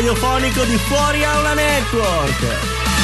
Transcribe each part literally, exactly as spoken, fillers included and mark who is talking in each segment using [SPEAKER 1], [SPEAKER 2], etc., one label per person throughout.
[SPEAKER 1] radiofonico di Fuori Aula Network.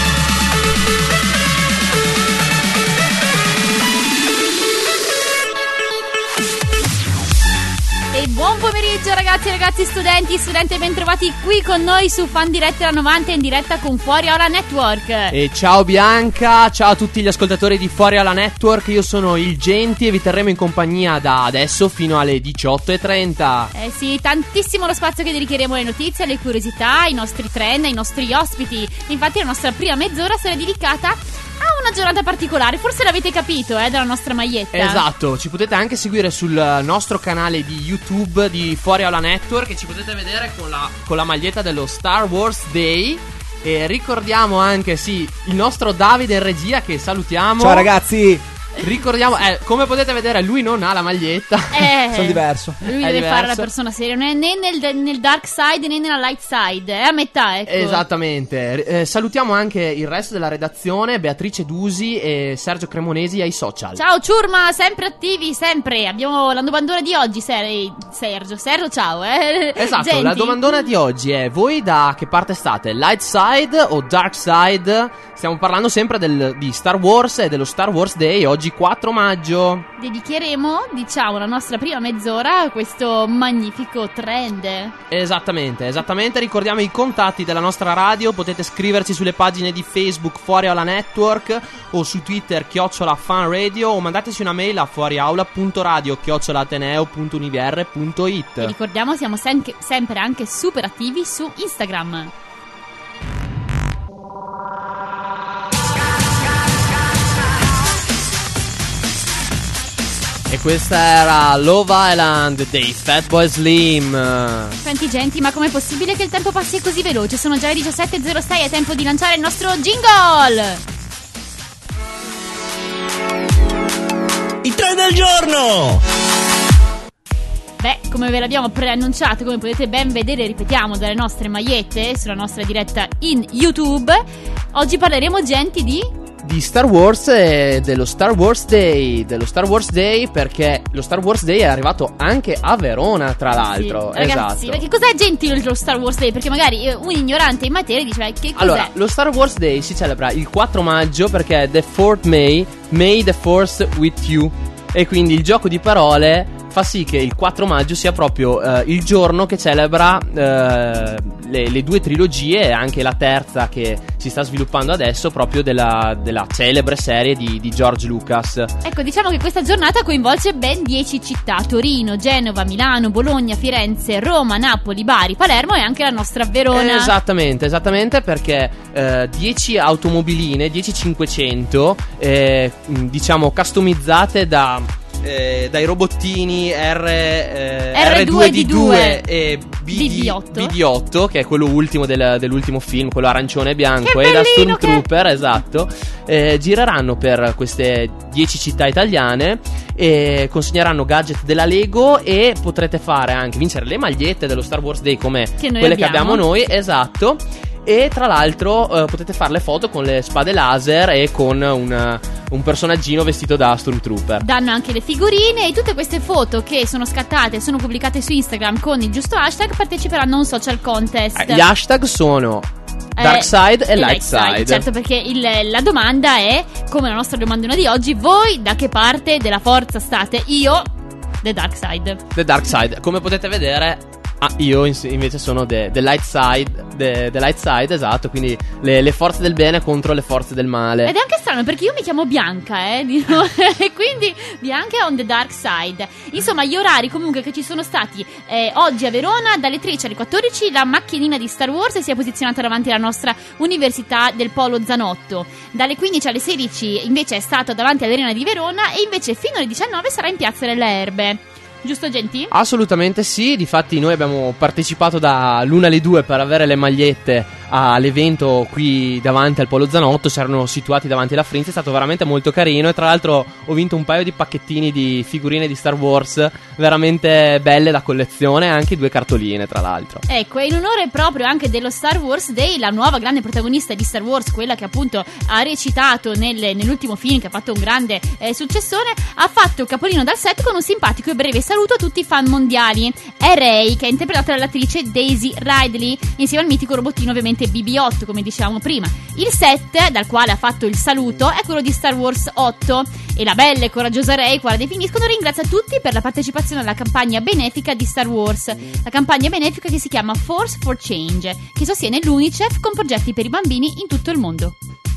[SPEAKER 2] E buon pomeriggio ragazzi e ragazzi, studenti, studenti, ben trovati qui con noi su Fan Diretta la novanta in diretta con Fuori Aula Network.
[SPEAKER 3] E ciao Bianca, ciao a tutti gli ascoltatori di Fuori Aula Network, io sono il Genti e vi terremo in compagnia da adesso fino alle diciotto e trenta.
[SPEAKER 2] Eh sì, tantissimo lo spazio che dedicheremo alle notizie, alle curiosità, ai nostri trend, ai nostri ospiti. Infatti la nostra prima mezz'ora sarà dedicata a una giornata particolare, forse l'avete capito, eh, dalla nostra maglietta.
[SPEAKER 3] Esatto, ci potete anche seguire sul nostro canale di YouTube di Fuori Aula Network e ci potete vedere con la, con la maglietta dello Star Wars Day. E ricordiamo anche, sì, il nostro Davide in regia che salutiamo.
[SPEAKER 4] Ciao ragazzi.
[SPEAKER 3] Ricordiamo, eh, come potete vedere, lui non ha la maglietta.
[SPEAKER 2] Eh,
[SPEAKER 4] sono diverso.
[SPEAKER 2] Lui
[SPEAKER 3] È
[SPEAKER 2] deve
[SPEAKER 3] diverso.
[SPEAKER 2] fare la persona seria, non è né nel, nel dark side né nella light side, è a metà, ecco.
[SPEAKER 3] Esattamente. Eh, salutiamo anche il resto della redazione, Beatrice Dusi e Sergio Cremonesi ai social.
[SPEAKER 2] Ciao Ciurma, sempre attivi, sempre. Abbiamo la domandona di oggi, Ser- Sergio. Sergio, ciao, eh.
[SPEAKER 3] Esatto,
[SPEAKER 2] Genti.
[SPEAKER 3] la domandona di oggi è: voi da che parte state? Light side o dark side? Stiamo parlando sempre del, di Star Wars e dello Star Wars Day, oggi quattro maggio.
[SPEAKER 2] Dedicheremo, diciamo, la nostra prima mezz'ora a questo magnifico trend.
[SPEAKER 3] Esattamente, esattamente. Ricordiamo i contatti della nostra radio. Potete scriverci sulle pagine di Facebook Fuori Aula Network o su Twitter chiocciola Fan Radio o mandateci una mail a fuoriaula.radio chiocciola ateneo punto univier punto it.
[SPEAKER 2] E ricordiamo, siamo sem- sempre anche super attivi su Instagram.
[SPEAKER 3] E questa era Love Island dei Fatboy Slim.
[SPEAKER 2] Senti Genti, ma com'è possibile che il tempo passi così veloce? Sono già le diciassette e zero sei, è tempo di lanciare il nostro jingle!
[SPEAKER 1] I tre del giorno!
[SPEAKER 2] Beh, come ve l'abbiamo preannunciato, come potete ben vedere, ripetiamo, dalle nostre magliette sulla nostra diretta in YouTube, oggi parleremo, Genti, di...
[SPEAKER 3] Di Star Wars e dello Star Wars Day. Dello Star Wars Day perché lo Star Wars Day è arrivato anche a Verona, tra l'altro.
[SPEAKER 2] Sì, ragazzi,
[SPEAKER 3] esatto.
[SPEAKER 2] che cos'è, Genti, lo Star Wars Day? Perché magari un ignorante in materia dice, ma che cos'è?
[SPEAKER 3] Allora, lo Star Wars Day si celebra il quattro maggio perché è The fourth May, May the Force with you. E quindi il gioco di parole fa sì che il quattro maggio sia proprio eh, il giorno che celebra eh, le, le due trilogie e anche la terza che si sta sviluppando adesso, proprio della, della celebre serie di, di George Lucas.
[SPEAKER 2] Ecco, diciamo che questa giornata coinvolge ben dieci città: Torino, Genova, Milano, Bologna, Firenze, Roma, Napoli, Bari, Palermo e anche la nostra Verona.
[SPEAKER 3] Esattamente, esattamente perché eh, dieci automobiline, dieci cinquecento, eh, diciamo customizzate da... Eh, dai robottini R, eh,
[SPEAKER 2] R due D due
[SPEAKER 3] e
[SPEAKER 2] B D otto.
[SPEAKER 3] B D otto, che è quello ultimo del, dell'ultimo film, quello arancione e bianco,
[SPEAKER 2] Che
[SPEAKER 3] e da
[SPEAKER 2] bellino
[SPEAKER 3] Stormtrooper, esatto. eh, Gireranno per queste dieci città italiane e consegneranno gadget della Lego e potrete fare anche vincere le magliette dello Star Wars Day come
[SPEAKER 2] Che noi
[SPEAKER 3] quelle che
[SPEAKER 2] abbiamo.
[SPEAKER 3] abbiamo noi, esatto. E tra l'altro eh, potete fare le foto con le spade laser e con un, un personaggino vestito da Stormtrooper.
[SPEAKER 2] Danno anche le figurine e tutte queste foto che sono scattate e sono pubblicate su Instagram con il giusto hashtag parteciperanno a un social contest.
[SPEAKER 3] Eh, Gli hashtag sono
[SPEAKER 2] Eh,
[SPEAKER 3] Dark Side e
[SPEAKER 2] e
[SPEAKER 3] Light Side.
[SPEAKER 2] Certo, perché il, la domanda è, come la nostra domandona di oggi, voi da che parte della forza state? Io, The Dark Side.
[SPEAKER 3] The Dark Side. Come potete vedere, ah, io in- invece sono the, the Light Side. The, the Light Side, esatto. Quindi le, le forze del bene contro le forze del male.
[SPEAKER 2] Ed è anche strano perché io mi chiamo Bianca, eh, di- e quindi Bianca on the dark side. Insomma, gli orari comunque che ci sono stati eh, oggi a Verona, dalle tredici alle quattordici, la macchinina di Star Wars si è posizionata davanti alla nostra Università del Polo Zanotto. Dalle quindici alle sedici invece è stato davanti all'Arena di Verona e invece fino alle diciannove sarà in Piazza delle Erbe. Giusto, Genti?
[SPEAKER 3] Assolutamente sì, difatti noi abbiamo partecipato da l'una alle due per avere le magliette all'evento qui davanti al Polo Zanotto, si erano situati davanti alla Frinz, è stato veramente molto carino e tra l'altro ho vinto un paio di pacchettini di figurine di Star Wars veramente belle da collezione, anche due cartoline tra l'altro.
[SPEAKER 2] Ecco, e in onore proprio anche dello Star Wars Day, la nuova grande protagonista di Star Wars, quella che appunto ha recitato nel, nell'ultimo film, che ha fatto un grande eh, successone, ha fatto capolino dal set con un simpatico e breve saluto a tutti i fan mondiali. È Rey, che è interpretata dall'attrice Daisy Ridley, insieme al mitico robottino ovviamente B B otto, come dicevamo prima. Il set dal quale ha fatto il saluto è quello di Star Wars otto e la bella e coraggiosa Rey, qua la definiscono, ringrazia tutti per la partecipazione alla campagna benefica di Star Wars, la campagna benefica che si chiama Force for Change, che sostiene l'UNICEF con progetti per i bambini in tutto il mondo.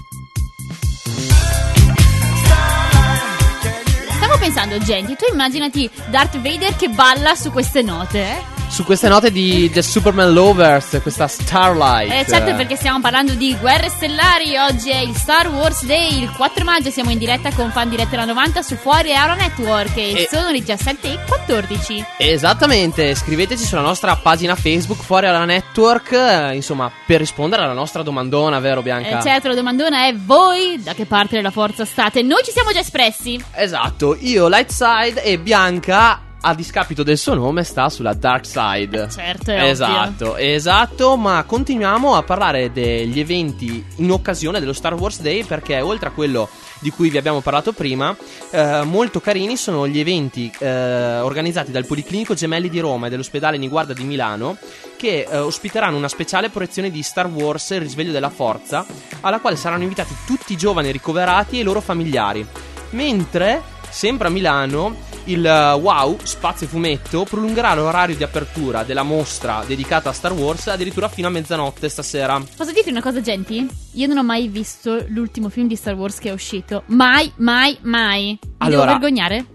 [SPEAKER 2] Stavo pensando, gente, tu immaginati Darth Vader che balla su queste note, eh?
[SPEAKER 3] Su queste note di The Superman Lovers, questa Starlight.
[SPEAKER 2] Eh certo, perché stiamo parlando di Guerre Stellari. Oggi è il Star Wars Day, il quattro maggio. Siamo in diretta con Fan Diretta la novanta su Fuori Aula Network e, e sono le diciassette e quattordici.
[SPEAKER 3] Esattamente, scriveteci sulla nostra pagina Facebook Fuori Aula Network, eh, insomma, per rispondere alla nostra domandona, vero Bianca?
[SPEAKER 2] Eh certo, la domandona è: voi da che parte della forza state? Noi ci siamo già espressi.
[SPEAKER 3] Esatto, io Light Side e Bianca, a discapito del suo nome, sta sulla Dark Side.
[SPEAKER 2] Eh certo, è
[SPEAKER 3] esatto,
[SPEAKER 2] ovvio.
[SPEAKER 3] esatto, ma continuiamo a parlare degli eventi in occasione dello Star Wars Day, perché oltre a quello di cui vi abbiamo parlato prima, eh, molto carini sono gli eventi eh, organizzati dal Policlinico Gemelli di Roma e dall'ospedale Niguarda di Milano, che eh, ospiteranno una speciale proiezione di Star Wars Il risveglio della forza, alla quale saranno invitati tutti i giovani ricoverati e i loro familiari. Mentre, sempre a Milano, il uh, Wow Spazio Fumetto prolungherà l'orario di apertura della mostra dedicata a Star Wars addirittura fino a mezzanotte stasera.
[SPEAKER 2] Posso dirti una cosa, genti? Io non ho mai visto l'ultimo film di Star Wars che è uscito. Mai, mai, mai. Mi
[SPEAKER 3] Allora,
[SPEAKER 2] devo vergognare?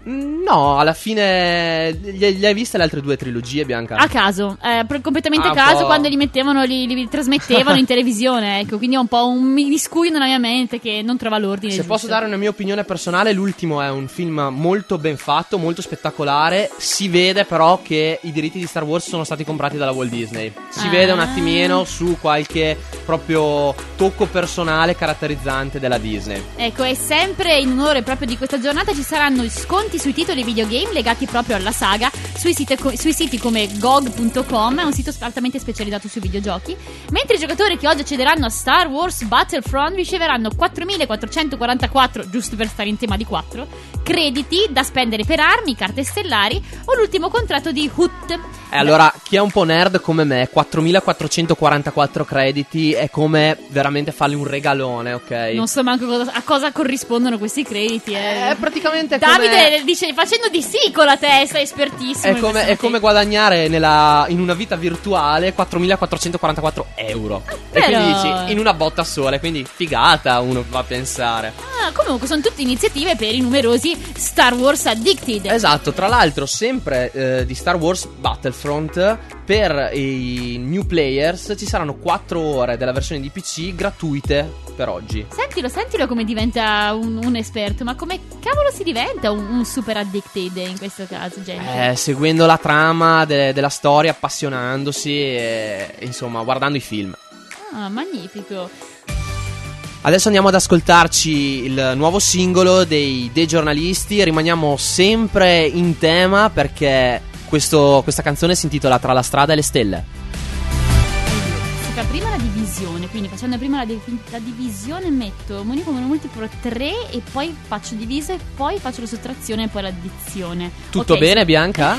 [SPEAKER 3] No, alla fine le, le hai viste le altre due trilogie, Bianca?
[SPEAKER 2] A caso, eh, pr- completamente
[SPEAKER 3] Ah,
[SPEAKER 2] a caso,
[SPEAKER 3] po'.
[SPEAKER 2] quando li mettevano, li, li trasmettevano in televisione, ecco, quindi è un po' un miscuglio nella mia mente che non trova l'ordine.
[SPEAKER 3] Se
[SPEAKER 2] giusto.
[SPEAKER 3] posso dare una mia opinione personale, l'ultimo è un film molto ben fatto, molto spettacolare. Si vede però che i diritti di Star Wars sono stati comprati dalla Walt Disney. Si
[SPEAKER 2] Ah.
[SPEAKER 3] vede un attimino su qualche proprio tocco personale caratterizzante della Disney.
[SPEAKER 2] Ecco, e sempre in onore proprio di questa giornata ci saranno sconti sui titoli videogame legati proprio alla saga sui siti, co- sui siti come G O G punto com, è un sito altamente specializzato sui videogiochi, mentre i giocatori che oggi accederanno a Star Wars Battlefront riceveranno quattromilaquattrocentoquarantaquattro, giusto per stare in tema di quattro, crediti da spendere per armi, carte stellari o l'ultimo contratto di H U T.
[SPEAKER 3] E allora, chi è un po' nerd come me, quattromilaquattrocentoquarantaquattro crediti è come veramente fargli un regalone, ok?
[SPEAKER 2] Non so manco cosa, a cosa corrispondono questi crediti. Eh.
[SPEAKER 3] È praticamente
[SPEAKER 2] Davide
[SPEAKER 3] come...
[SPEAKER 2] dice facendo di sì con la testa, è espertissimo.
[SPEAKER 3] È come, è come guadagnare nella, in una vita virtuale quattromilaquattrocentoquarantaquattro euro. E
[SPEAKER 2] Però-
[SPEAKER 3] quindi dici, in una botta sola, quindi figata, uno va a pensare.
[SPEAKER 2] Ah, comunque sono tutte iniziative per i numerosi Star Wars Addicted.
[SPEAKER 3] Esatto, tra l'altro sempre eh, di Star Wars Battlefront, per i new players ci saranno quattro ore della versione di P C gratuite per oggi.
[SPEAKER 2] Sentilo, sentilo come diventa un, un esperto. Ma come cavolo si diventa un, un super addicted in questo caso, gente?
[SPEAKER 3] Eh, seguendo la trama de- della storia, appassionandosi e insomma guardando i film.
[SPEAKER 2] Ah, magnifico.
[SPEAKER 3] Adesso andiamo ad ascoltarci il nuovo singolo dei dei giornalisti. Rimaniamo sempre in tema perché questo, questa canzone si intitola Tra la strada e le stelle.
[SPEAKER 2] Si fa prima la divisione, quindi facendo prima la, di- la divisione metto unico meno multiplo tre e poi faccio diviso e poi faccio la sottrazione e poi l'addizione.
[SPEAKER 3] Tutto
[SPEAKER 2] Ok,
[SPEAKER 3] bene,
[SPEAKER 2] sì.
[SPEAKER 3] Bianca?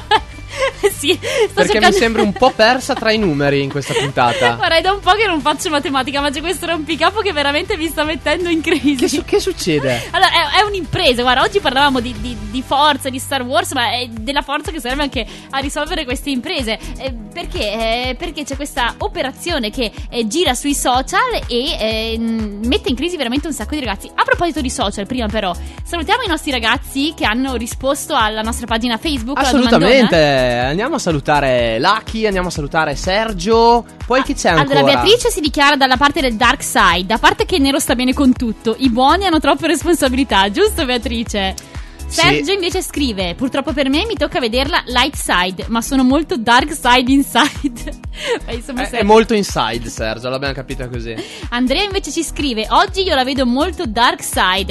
[SPEAKER 2] Sì, sto
[SPEAKER 3] Perché
[SPEAKER 2] cercando...
[SPEAKER 3] mi sembri un po' persa tra i numeri in questa puntata.
[SPEAKER 2] Guarda, è da un po' che non faccio matematica, ma c'è questo rompicapo che veramente mi sta mettendo in crisi.
[SPEAKER 3] Che, su- che succede?
[SPEAKER 2] Allora, è, è un'impresa, guarda, oggi parlavamo di, di, di forza, di Star Wars, ma è della forza che serve anche a risolvere queste imprese. Eh, perché? Eh, perché c'è questa operazione che eh, gira sui social e eh, mette in crisi veramente un sacco di ragazzi. A proposito di social, prima però, salutiamo i nostri ragazzi che hanno risposto alla nostra pagina Facebook. alla
[SPEAKER 3] Assolutamente.
[SPEAKER 2] domandona.
[SPEAKER 3] Andiamo a salutare Lucky, andiamo a salutare Sergio. Poi chi c'è ancora?
[SPEAKER 2] Allora, Beatrice si dichiara dalla parte del dark side, da parte che il nero sta bene con tutto, i buoni hanno troppe responsabilità, giusto Beatrice? Sergio invece scrive: purtroppo per me mi tocca vederla light side, ma sono molto dark side inside. Beh, insomma,
[SPEAKER 3] È, è molto inside, Sergio, l'abbiamo capita così.
[SPEAKER 2] Andrea invece ci scrive: oggi io la vedo molto dark side.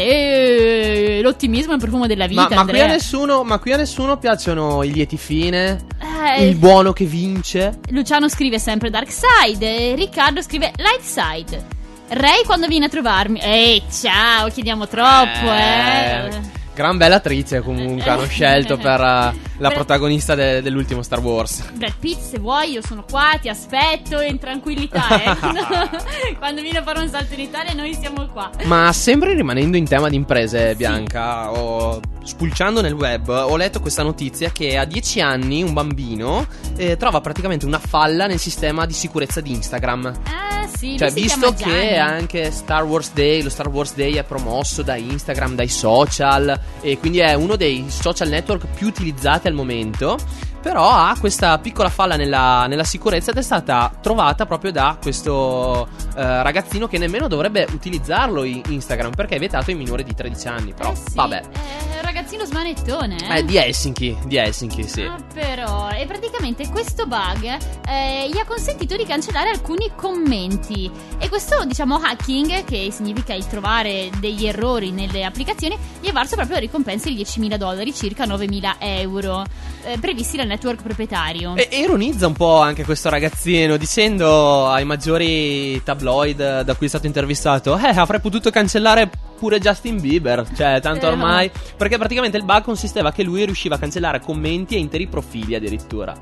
[SPEAKER 2] E l'ottimismo è il profumo della vita.
[SPEAKER 3] Ma, ma, qui a
[SPEAKER 2] Andrea.
[SPEAKER 3] nessuno, ma qui a nessuno piacciono i lieti fine,
[SPEAKER 2] Eh,
[SPEAKER 3] il buono che vince.
[SPEAKER 2] Luciano scrive sempre dark side. e Riccardo scrive light side. Ray quando viene a trovarmi. Ehi, ciao, chiediamo troppo, eh.
[SPEAKER 3] Eh, Gran bella attrice comunque hanno scelto per uh, la
[SPEAKER 2] Per-
[SPEAKER 3] protagonista de- dell'ultimo Star Wars.
[SPEAKER 2] Brad Pitt, se vuoi, io sono qua, ti aspetto in tranquillità, eh. Quando viene a fare un salto in Italia, noi siamo qua.
[SPEAKER 3] Ma sempre rimanendo in tema di imprese, Bianca, ho, spulciando nel web, ho letto questa notizia che a dieci anni un bambino eh, trova praticamente una falla nel sistema di sicurezza di Instagram.
[SPEAKER 2] Ah, sì,
[SPEAKER 3] Cioè,
[SPEAKER 2] lui si
[SPEAKER 3] visto
[SPEAKER 2] chiama
[SPEAKER 3] che
[SPEAKER 2] Gianni.
[SPEAKER 3] anche Star Wars Day, lo Star Wars Day è promosso da Instagram, dai social, e quindi è uno dei social network più utilizzati al momento. Però ha questa piccola falla nella, nella sicurezza ed è stata trovata proprio da questo eh, ragazzino che nemmeno dovrebbe utilizzarlo in Instagram, perché è vietato ai minori di tredici anni. Però
[SPEAKER 2] Eh sì,
[SPEAKER 3] vabbè.
[SPEAKER 2] È un ragazzino smanettone, eh.
[SPEAKER 3] Eh, di Helsinki, di Helsinki, sì.
[SPEAKER 2] Ah, però, e praticamente questo bug eh, gli ha consentito di cancellare alcuni commenti. E questo, diciamo, hacking, che significa il trovare degli errori nelle applicazioni, gli è valso proprio la ricompensa di diecimila dollari, circa novemila euro, eh, previsti dal network proprietario.
[SPEAKER 3] E ironizza un po' anche questo ragazzino dicendo ai maggiori tabloid da cui è stato intervistato: Eh, avrei potuto cancellare pure Justin Bieber. Cioè, tanto
[SPEAKER 2] Eh,
[SPEAKER 3] ormai. Perché praticamente il bug consisteva che lui riusciva a cancellare commenti e interi profili addirittura.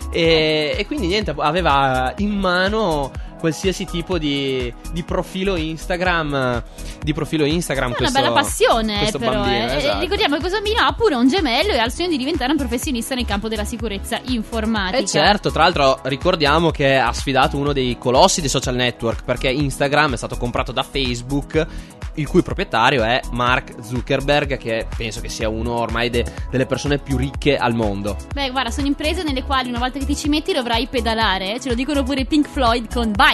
[SPEAKER 3] E, e quindi niente, aveva in mano qualsiasi tipo di, di profilo Instagram. Di profilo Instagram.
[SPEAKER 2] È
[SPEAKER 3] questo,
[SPEAKER 2] una bella passione,
[SPEAKER 3] questo
[SPEAKER 2] però.
[SPEAKER 3] bambino,
[SPEAKER 2] eh.
[SPEAKER 3] esatto.
[SPEAKER 2] Ricordiamo che questo bambino ha pure un gemello e ha il sogno di diventare un professionista nel campo della sicurezza informatica.
[SPEAKER 3] Eh certo, tra l'altro ricordiamo che ha sfidato uno dei colossi dei social network, perché Instagram è stato comprato da Facebook, il cui proprietario è Mark Zuckerberg, che penso che sia uno ormai de- delle persone più ricche al mondo.
[SPEAKER 2] Beh, guarda, sono imprese nelle quali una volta che ti ci metti dovrai pedalare. Ce lo dicono pure i Pink Floyd con Bike.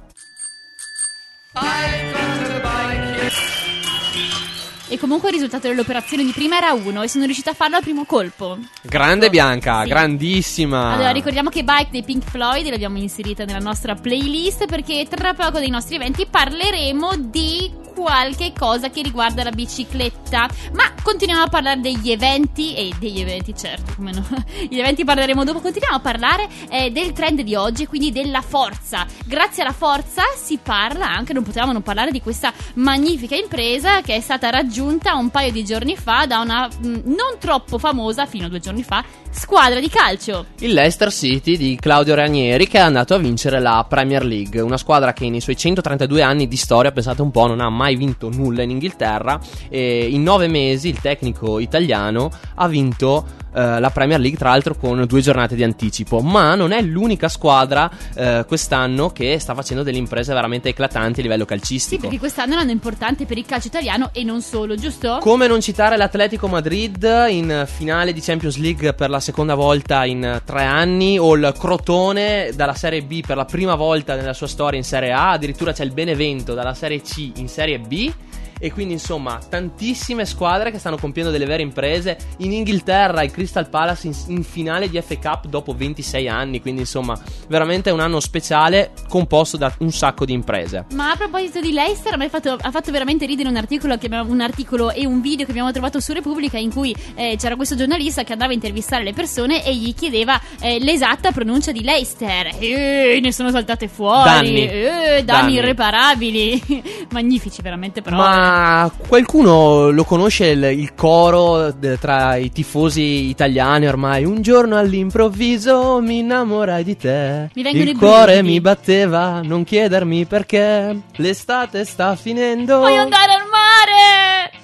[SPEAKER 2] E comunque il risultato dell'operazione di prima era uno e sono riuscita a farlo al primo colpo.
[SPEAKER 3] Grande Bianca,
[SPEAKER 2] Sì.
[SPEAKER 3] grandissima.
[SPEAKER 2] Allora, ricordiamo che Bike dei Pink Floyd l'abbiamo inserita nella nostra playlist, perché tra poco dei nostri eventi parleremo di qualche cosa che riguarda la bicicletta. Ma continuiamo a parlare degli eventi e degli eventi, certo, come no. Gli eventi parleremo dopo. Continuiamo a parlare eh, del trend di oggi, quindi della forza. Grazie alla forza si parla anche, non potevamo non parlare di questa magnifica impresa che è stata raggiunta un paio di giorni fa da una mh, non troppo famosa, fino a due giorni fa, squadra di calcio.
[SPEAKER 3] Il Leicester City di Claudio Ranieri, che è andato a vincere la Premier League. Una squadra che nei suoi centotrentadue anni di storia, pensate un po', non ha mai vinto nulla in Inghilterra, e in nove mesi il tecnico italiano ha vinto eh, la Premier League, tra l'altro con due giornate di anticipo. Ma non è l'unica squadra eh, quest'anno che sta facendo delle imprese veramente eclatanti a livello
[SPEAKER 2] Sì,
[SPEAKER 3] calcistico.
[SPEAKER 2] perché quest'anno è un anno importante per il calcio italiano e non solo, giusto?
[SPEAKER 3] Come non citare l'Atletico Madrid in finale di Champions League per la seconda volta in tre anni, o il Crotone dalla Serie B per la prima volta nella sua storia in Serie A, addirittura c'è il Benevento dalla Serie C in Serie B. E quindi insomma tantissime squadre che stanno compiendo delle vere imprese. In Inghilterra il Crystal Palace in, in finale di F A Cup dopo ventisei anni. Quindi insomma veramente un anno speciale composto da un sacco di imprese.
[SPEAKER 2] Ma a proposito di Leicester, mi ha fatto, ha fatto veramente ridere un articolo, che abbiamo, un articolo e un video che abbiamo trovato su Repubblica, in cui eh, c'era questo giornalista che andava a intervistare le persone e gli chiedeva eh, l'esatta pronuncia di Leicester. E ne sono saltate fuori
[SPEAKER 3] Danni.
[SPEAKER 2] eh, danni,
[SPEAKER 3] Danni.
[SPEAKER 2] irreparabili. Magnifici veramente, però.
[SPEAKER 3] Ma qualcuno lo conosce il, il coro de- tra i tifosi italiani ormai? Un giorno all'improvviso mi innamorai di te.
[SPEAKER 2] Mi vengono
[SPEAKER 3] il
[SPEAKER 2] i
[SPEAKER 3] cuore
[SPEAKER 2] brividi.
[SPEAKER 3] mi batteva, non chiedermi perché. L'estate sta finendo.
[SPEAKER 2] Voglio andare al mare!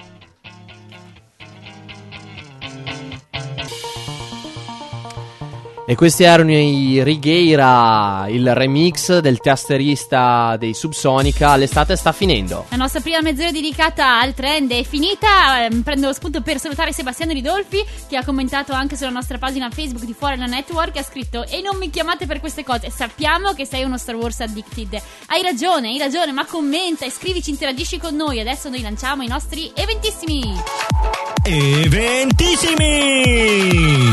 [SPEAKER 3] E questi erano i Righeira, il remix del tasterista dei Subsonica. L'estate sta finendo.
[SPEAKER 2] La nostra prima mezz'ora dedicata al trend è finita. Eh, Prendo lo spunto per salutare Sebastiano Ridolfi, che ha commentato anche sulla nostra pagina Facebook di Fuori la Network. Ha scritto: e non mi chiamate per queste cose, sappiamo che sei uno Star Wars addicted. Hai ragione, hai ragione, ma commenta e scrivici, interagisci con noi. Adesso noi lanciamo i nostri eventissimi.
[SPEAKER 1] Eventissimi!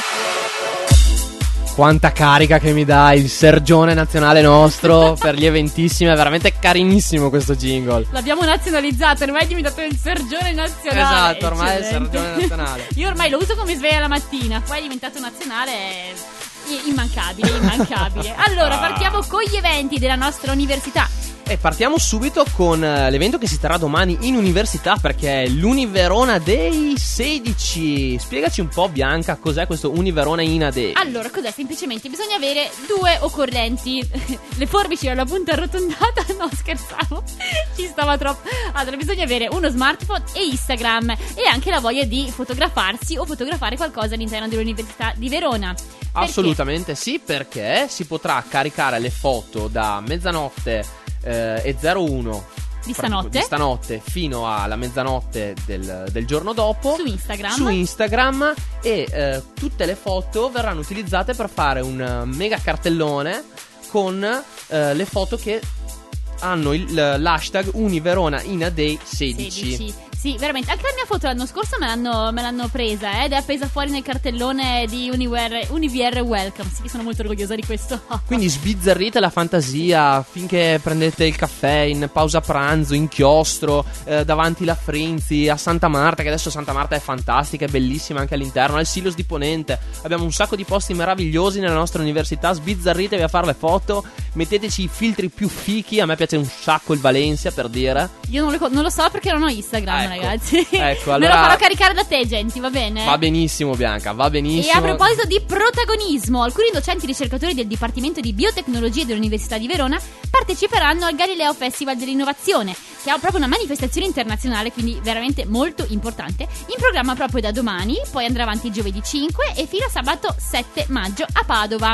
[SPEAKER 3] Quanta carica che mi dà il Sergione nazionale nostro per gli eventissimi, è veramente carinissimo questo jingle.
[SPEAKER 2] L'abbiamo nazionalizzato, ormai è diventato il Sergione nazionale.
[SPEAKER 3] Esatto, ormai
[SPEAKER 2] Eccellente.
[SPEAKER 3] è il Sergione nazionale.
[SPEAKER 2] Io ormai lo uso come sveglia la mattina, poi è diventato nazionale, è immancabile, immancabile. Allora, partiamo con gli eventi della nostra università.
[SPEAKER 3] E partiamo subito con eh, l'evento che si terrà domani in università, perché è l'Univerona Day sedici. Spiegaci un po', Bianca, cos'è questo Univerona Ina Day.
[SPEAKER 2] Allora, cos'è? Semplicemente bisogna avere due occorrenti. Le forbici alla punta arrotondata. No, scherzavo, ci stava troppo. Allora, bisogna avere uno smartphone e Instagram, e anche la voglia di fotografarsi o fotografare qualcosa all'interno dell'Università di Verona. Perché?
[SPEAKER 3] Assolutamente sì, perché si potrà caricare le foto da mezzanotte eh, e zero uno
[SPEAKER 2] Di stanotte.
[SPEAKER 3] di stanotte fino alla mezzanotte del, del giorno dopo
[SPEAKER 2] Su Instagram.
[SPEAKER 3] su Instagram e eh, tutte le foto verranno utilizzate per fare un mega cartellone con eh, le foto che hanno il, l'hashtag Univerona Ina Day sedici.
[SPEAKER 2] sedici. Sì, veramente. Anche la mia foto l'anno scorso me l'hanno, me l'hanno presa, eh, ed è appesa fuori nel cartellone di Univer, Univier Welcome. Sì, sono molto orgogliosa di questo.
[SPEAKER 3] Quindi sbizzarrite la fantasia finché prendete il caffè in pausa pranzo, inchiostro, eh, davanti la Frinzi, a Santa Marta, che adesso Santa Marta è fantastica, è bellissima anche all'interno, al Silos di Ponente. Abbiamo un sacco di posti meravigliosi nella nostra università. Sbizzarritevi a fare le foto, metteteci i filtri più fichi. A me piace un sacco il Valencia, per dire.
[SPEAKER 2] Io non lo, non lo so perché non ho Instagram,
[SPEAKER 3] Ecco,
[SPEAKER 2] ragazzi.
[SPEAKER 3] ecco,
[SPEAKER 2] Me
[SPEAKER 3] allora-
[SPEAKER 2] lo farò caricare da te, genti, va bene?
[SPEAKER 3] Va benissimo, Bianca, va benissimo.
[SPEAKER 2] E a proposito di protagonismo, alcuni docenti ricercatori del Dipartimento di Biotecnologie dell'Università di Verona parteciperanno al Galileo Festival dell'Innovazione, che è proprio una manifestazione internazionale, quindi veramente molto importante, in programma proprio da domani, poi andrà avanti giovedì cinque e fino a sabato sette maggio a Padova.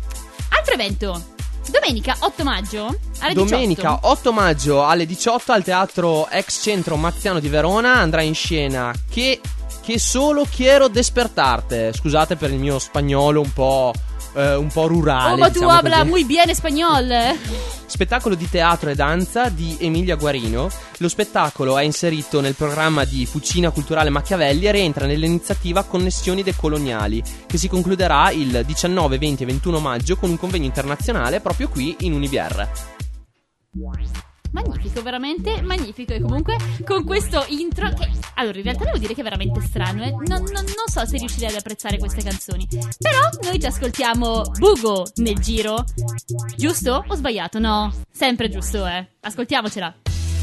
[SPEAKER 2] Altro evento, domenica otto maggio alle
[SPEAKER 3] Domenica
[SPEAKER 2] diciotto.
[SPEAKER 3] otto maggio alle diciotto al Teatro Ex Centro Mazziano di Verona andrà in scena Che, che solo quiero despertarte. Scusate per il mio spagnolo un po', eh, un po' rurale.
[SPEAKER 2] Oh, ma tu
[SPEAKER 3] diciamo
[SPEAKER 2] habla
[SPEAKER 3] così.
[SPEAKER 2] muy bien español.
[SPEAKER 3] Spettacolo di teatro e danza di Emilia Guarino. Lo spettacolo è inserito nel programma di Fucina Culturale Machiavelli e rientra nell'iniziativa Connessioni decoloniali, che si concluderà il diciannove, venti e ventuno maggio con un convegno internazionale proprio qui in Univier.
[SPEAKER 2] Magnifico, veramente magnifico. E comunque con questo intro che, allora, in realtà devo dire che è veramente strano, eh? non, non, non so se riuscirei ad apprezzare queste canzoni. Però noi ci ascoltiamo Bugo nel giro. Giusto o sbagliato? No, sempre giusto, eh. Ascoltiamocela.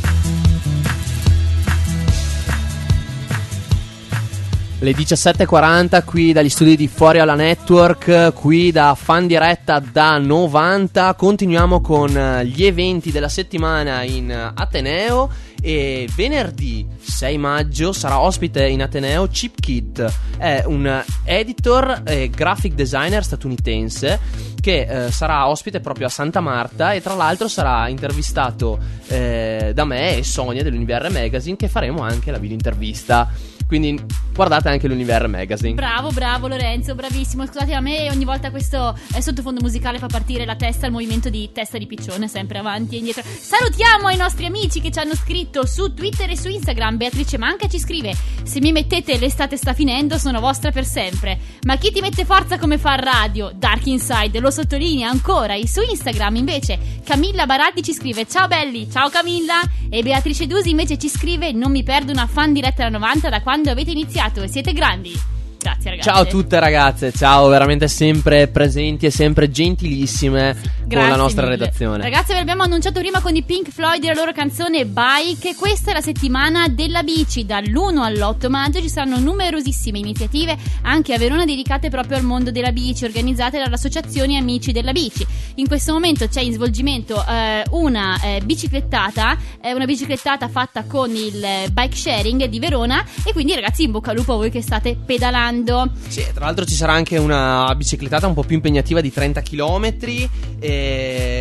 [SPEAKER 3] Le diciassette e quaranta qui dagli studi di Fuori alla Network, qui da Fan Diretta da novanta. Continuiamo con gli eventi della settimana in Ateneo e venerdì sei maggio sarà ospite in Ateneo Chip Kit. È un editor e graphic designer statunitense che eh, sarà ospite proprio a Santa Marta e tra l'altro sarà intervistato eh, da me e Sonia dell'Univier Magazine, che faremo anche la video intervista. Quindi guardate anche l'Univier Magazine.
[SPEAKER 2] Bravo, bravo Lorenzo, bravissimo. Scusate, a me ogni volta questo eh, sottofondo musicale fa partire la testa, il movimento di testa di piccione, sempre avanti e indietro. Salutiamo i nostri amici che ci hanno scritto su Twitter e su Instagram. Beatrice Manca ci scrive: se mi mettete l'estate sta finendo, sono vostra per sempre. Ma chi ti mette forza come fa a radio? Dark Inside lo sottolinea ancora. E su Instagram invece Camilla Baratti ci scrive: ciao belli, ciao Camilla. E Beatrice Dusi invece ci scrive: non mi perdo una fan diretta da novanta da quando avete iniziato e siete grandi. Grazie ragazzi.
[SPEAKER 3] Ciao a tutte ragazze, ciao, veramente sempre presenti e sempre gentilissime con la nostra
[SPEAKER 2] mille.
[SPEAKER 3] redazione.
[SPEAKER 2] Ragazzi, vi abbiamo annunciato prima con i Pink Floyd e la loro canzone Bike. Questa è la settimana della bici, dall'uno all'otto maggio ci saranno numerosissime iniziative anche a Verona dedicate proprio al mondo della bici, organizzate dall'associazione Amici della Bici. In questo momento c'è in svolgimento eh, una eh, biciclettata, eh, una biciclettata fatta con il eh, bike sharing di Verona, e quindi ragazzi in bocca al lupo a voi che state pedalando.
[SPEAKER 3] Sì, tra l'altro ci sarà anche una biciclettata un po' più impegnativa di trenta chilometri e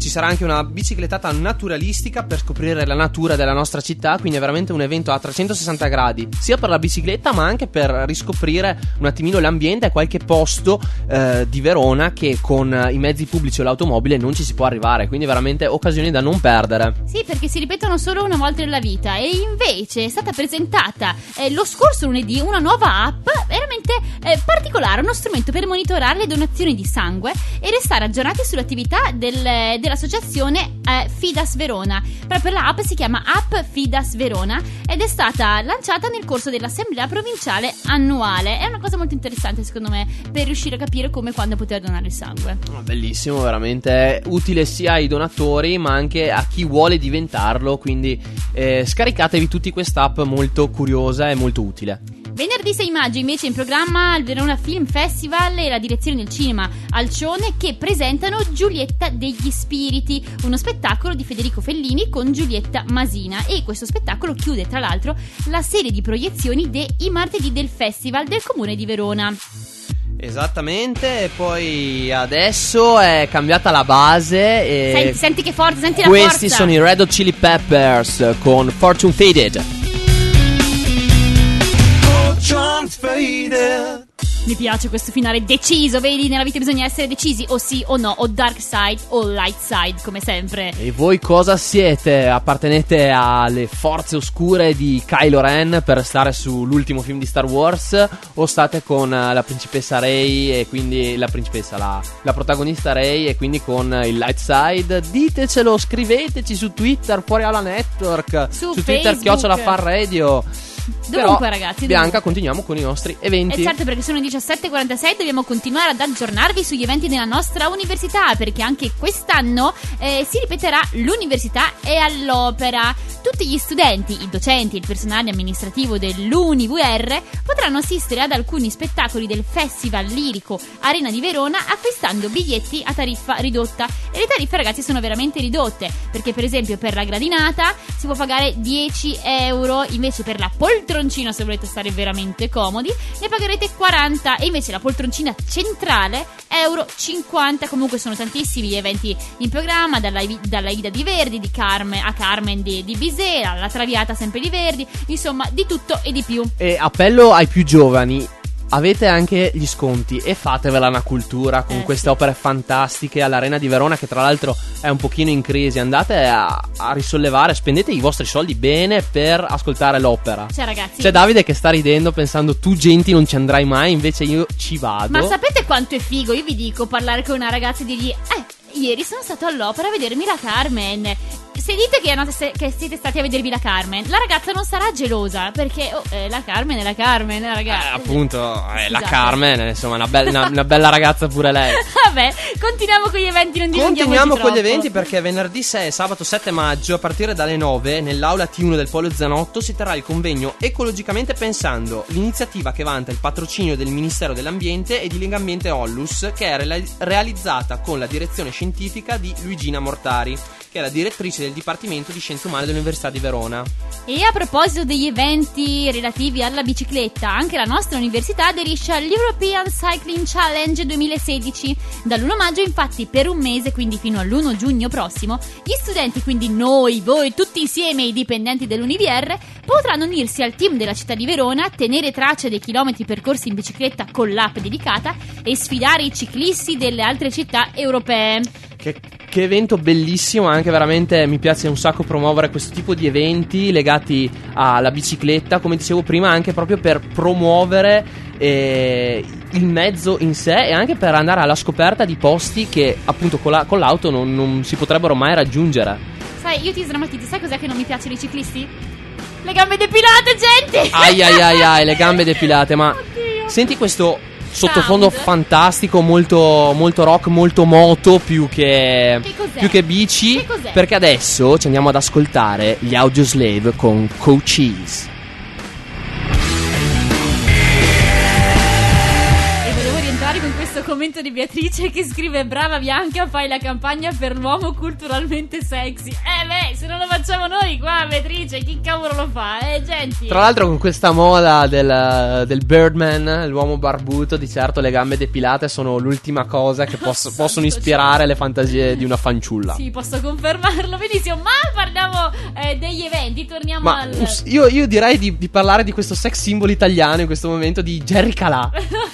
[SPEAKER 3] ci sarà anche una biciclettata naturalistica per scoprire la natura della nostra città, quindi è veramente un evento a trecentosessanta gradi, sia per la bicicletta ma anche per riscoprire un attimino l'ambiente e qualche posto eh, di Verona che con i mezzi pubblici o l'automobile non ci si può arrivare, quindi veramente occasioni da non perdere.
[SPEAKER 2] Sì, perché si ripetono solo una volta nella vita. E invece è stata presentata eh, lo scorso lunedì una nuova app veramente eh, particolare, uno strumento per monitorare le donazioni di sangue e restare aggiornati sull'attività del, dell'associazione eh, Fidas Verona. Proprio l'app si chiama App Fidas Verona ed è stata lanciata nel corso dell'assemblea provinciale annuale. È una cosa molto interessante secondo me per riuscire a capire come e quando poter donare il sangue.
[SPEAKER 3] Oh, bellissimo, veramente utile sia ai donatori ma anche a chi vuole diventarlo, quindi eh, scaricatevi tutti quest'app molto curiosa e molto utile.
[SPEAKER 2] Venerdì sei maggio invece in programma il Verona Film Festival e la direzione del cinema Alcione che presentano Giulietta degli Spiriti, uno spettacolo di Federico Fellini con Giulietta Masina, e questo spettacolo chiude tra l'altro la serie di proiezioni dei martedì del Festival del Comune di Verona.
[SPEAKER 3] Esattamente, e poi adesso è cambiata la base e
[SPEAKER 2] Senti, senti che forza, senti la
[SPEAKER 3] questi
[SPEAKER 2] forza.
[SPEAKER 3] Questi sono i Red Hot Chili Peppers con Fortune Faded.
[SPEAKER 2] Mi piace questo finale deciso, vedi, nella vita bisogna essere decisi, o sì o no, o dark side o light side, come sempre.
[SPEAKER 3] E voi cosa siete? Appartenete alle forze oscure di Kylo Ren per stare sull'ultimo film di Star Wars, o state con la principessa Rey e quindi la principessa, la, la protagonista Rey, e quindi con il light side? Ditecelo, scriveteci su Twitter, Fuori alla Network,
[SPEAKER 2] su,
[SPEAKER 3] su Twitter, chiocciola Fan Radio.
[SPEAKER 2] Dovunque,
[SPEAKER 3] Però,
[SPEAKER 2] ragazzi,
[SPEAKER 3] Bianca,
[SPEAKER 2] dovunque.
[SPEAKER 3] continuiamo con i nostri eventi.
[SPEAKER 2] E certo, perché sono le diciassette e quarantasei, dobbiamo continuare ad aggiornarvi sugli eventi della nostra università, perché anche quest'anno eh, si ripeterà l'università è all'opera. Tutti gli studenti, i docenti e il personale amministrativo dell'Uni V R potranno assistere ad alcuni spettacoli del Festival Lirico Arena di Verona acquistando biglietti a tariffa ridotta. E le tariffe, ragazzi, sono veramente ridotte, perché per esempio per la gradinata si può pagare dieci euro, invece per la poltroncina, se volete stare veramente comodi, ne pagherete quaranta, e invece la poltroncina centrale euro cinquanta. Comunque sono tantissimi gli eventi in programma, dalla, dalla Ida di Verdi, di Carmen a Carmen di, di Bisera, la Traviata sempre di Verdi, insomma di tutto e di più.
[SPEAKER 3] E appello ai più giovani: avete anche gli sconti e fatevela una cultura con
[SPEAKER 2] eh,
[SPEAKER 3] queste
[SPEAKER 2] sì.
[SPEAKER 3] opere fantastiche all'Arena di Verona, che tra l'altro è un pochino in crisi. Andate a, a risollevare, spendete i vostri soldi bene per ascoltare l'opera.
[SPEAKER 2] Cioè, ragazzi,
[SPEAKER 3] C'è Davide che sta ridendo pensando tu genti non ci andrai mai, invece io ci vado.
[SPEAKER 2] ma sapete quanto è figo, io vi dico, parlare con una ragazza e dirgli eh, ieri sono stato all'opera a vedermi la Carmen. Se dite che, che siete stati a vedervi la Carmen, la ragazza non sarà gelosa, perché oh, eh, la Carmen è la Carmen, la ragazza.
[SPEAKER 3] Eh, appunto, eh, la
[SPEAKER 2] Scusate.
[SPEAKER 3] Carmen, insomma, una, be- una, una bella ragazza pure lei.
[SPEAKER 2] Vabbè, continuiamo con gli eventi, non dilunghiamoci
[SPEAKER 3] Continuiamo con gli
[SPEAKER 2] troppo.
[SPEAKER 3] eventi, perché venerdì sei e sabato sette maggio a partire dalle nove nell'aula T uno del Polo Zanotto si terrà il convegno Ecologicamente Pensando, l'iniziativa che vanta il patrocinio del Ministero dell'Ambiente e di Legambiente Ollus, che è re- realizzata con la direzione scientifica di Luigina Mortari, che è la direttrice del Dipartimento di Scienze Umane dell'Università di Verona.
[SPEAKER 2] E a proposito degli eventi relativi alla bicicletta, anche la nostra università aderisce all'European Cycling Challenge duemilasedici. Dall'primo maggio, infatti, per un mese, quindi fino all'primo giugno prossimo, gli studenti, quindi noi, voi, tutti insieme, i dipendenti dell'Uni V R, potranno unirsi al team della città di Verona, tenere traccia dei chilometri percorsi in bicicletta con l'app dedicata e sfidare i ciclisti delle altre città europee.
[SPEAKER 3] Che, che evento bellissimo, anche veramente mi piace un sacco promuovere questo tipo di eventi legati alla bicicletta, come dicevo prima, anche proprio per promuovere eh, il mezzo in sé e anche per andare alla scoperta di posti che appunto con, la, con l'auto non, non si potrebbero mai raggiungere.
[SPEAKER 2] Sai, io ti sdrammatizzo, sai cos'è che non mi piace dei ciclisti? Le gambe depilate, gente!
[SPEAKER 3] Ai ai ai ai, le gambe depilate, ma
[SPEAKER 2] Oddio.
[SPEAKER 3] senti questo sottofondo
[SPEAKER 2] Sound.
[SPEAKER 3] fantastico, molto, molto rock, molto moto, più che,
[SPEAKER 2] Che cos'è?
[SPEAKER 3] più che bici.
[SPEAKER 2] Che cos'è?
[SPEAKER 3] Perché adesso ci andiamo ad ascoltare gli Audioslave con Coaches.
[SPEAKER 2] E volevo rientrare con questo commento momento di Beatrice che scrive: brava Bianca, fai la campagna per l'uomo culturalmente sexy. Eh beh, se non lo facciamo noi qua, Beatrice, chi cavolo lo fa? Eh, gente.
[SPEAKER 3] Tra l'altro con questa moda del, del Birdman, l'uomo barbuto, di certo le gambe depilate sono l'ultima cosa che posso, possono ispirare le fantasie di una fanciulla.
[SPEAKER 2] Sì, posso confermarlo, benissimo. Ma parliamo eh, degli eventi, torniamo
[SPEAKER 3] Ma
[SPEAKER 2] al...
[SPEAKER 3] io, io direi di, di parlare di questo sex symbol italiano in questo momento, di Jerry Calà.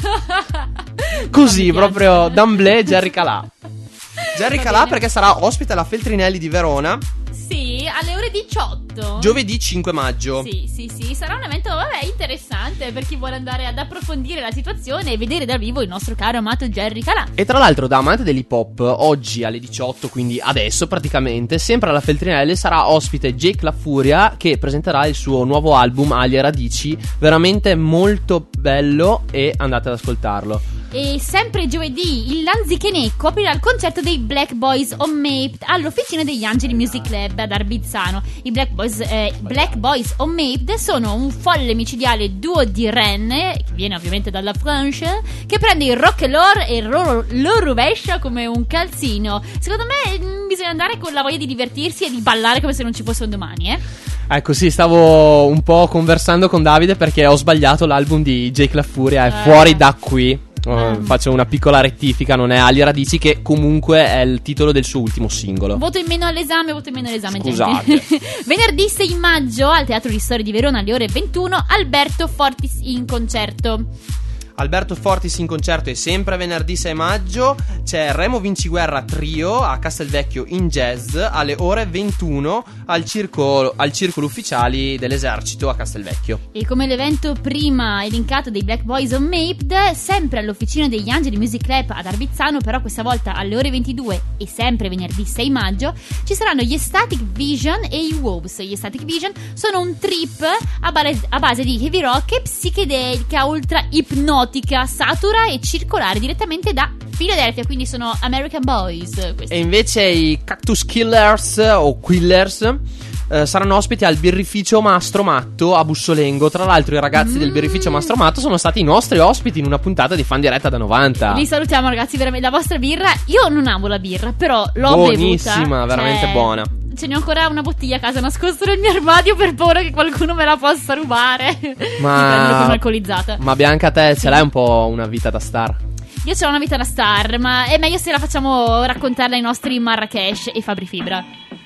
[SPEAKER 3] Così, proprio d'amblè Jerry Calà. Jerry
[SPEAKER 2] Va
[SPEAKER 3] Calà
[SPEAKER 2] bene.
[SPEAKER 3] perché sarà ospite alla Feltrinelli di Verona
[SPEAKER 2] Sì, alle ore diciotto.
[SPEAKER 3] giovedì cinque maggio.
[SPEAKER 2] Sì, sì, sì, sarà un evento, vabbè, interessante per chi vuole andare ad approfondire la situazione e vedere dal vivo il nostro caro amato Jerry Calà.
[SPEAKER 3] E tra l'altro, da amante dell'hip hop, oggi alle diciotto, quindi adesso praticamente, sempre alla Feltrinelli sarà ospite Jake La Furia, che presenterà il suo nuovo album Aglie Radici, veramente molto bello, e andate ad ascoltarlo.
[SPEAKER 2] E sempre giovedì il Lanzichenecco aprirà il concerto dei Black Boys on Maped all'officina degli Angeli Music Club ad Arbizzano. I Black Boys, eh, Black Boys on Maped sono un folle micidiale duo di Rennes, che viene ovviamente dalla Francia, che prende il rock and roll e lo, lo rovescia come un calzino. Secondo me mh, bisogna andare con la voglia di divertirsi e di ballare come se non ci fosse un domani, eh.
[SPEAKER 3] Ecco, sì, stavo un po' conversando con Davide perché ho sbagliato l'album di Jake La Furia, è
[SPEAKER 2] Eh.
[SPEAKER 3] fuori da qui. Uh,
[SPEAKER 2] Ah.
[SPEAKER 3] Faccio una piccola rettifica, non è Aglie Radici, che comunque è il titolo del suo ultimo singolo.
[SPEAKER 2] Voto in meno all'esame, voto in meno all'esame,
[SPEAKER 3] Scusate.
[SPEAKER 2] gente. Venerdì sei maggio al Teatro di Storia di Verona alle ore ventuno Alberto Fortis in concerto.
[SPEAKER 3] Alberto Fortis in concerto è sempre venerdì sei maggio. C'è Remo Vinciguerra Trio a Castelvecchio in jazz alle ore ventuno al circolo, al circolo ufficiali dell'esercito a Castelvecchio.
[SPEAKER 2] E come l'evento prima elencato dei Black Boys on Maped, sempre all'officina degli Angeli Music Club ad Arbizzano, però questa volta alle ore ventidue e sempre venerdì sei maggio, ci saranno gli Static Vision e i Wolves. Gli Static Vision sono un trip a, base, a base di heavy rock e psichedelica ultra ipnotica, satura e circolare direttamente da Philadelphia, quindi sono American Boys questi.
[SPEAKER 3] E invece i Cactus Killers o Quillers eh, saranno ospiti al birrificio Mastro Matto a Bussolengo. Tra l'altro i ragazzi
[SPEAKER 2] Mm.
[SPEAKER 3] del birrificio Mastro Matto sono stati i nostri ospiti in una puntata di Fan Diretta da novanta.
[SPEAKER 2] Li salutiamo, ragazzi, veramente. La vostra birra, io non amo la birra, però l'ho
[SPEAKER 3] Buonissima,
[SPEAKER 2] bevuta,
[SPEAKER 3] veramente
[SPEAKER 2] cioè,
[SPEAKER 3] buona.
[SPEAKER 2] Ce n'ho ancora una bottiglia a casa nascosta nel mio armadio per paura che qualcuno me la possa rubare.
[SPEAKER 3] Ma-
[SPEAKER 2] Mi prendo come alcolizzata.
[SPEAKER 3] Ma Bianca, te ce l'hai un po' una vita da star?
[SPEAKER 2] Io c'ho una vita da star, ma è meglio se la facciamo raccontarla ai nostri Marrakesh e Fabri Fibra.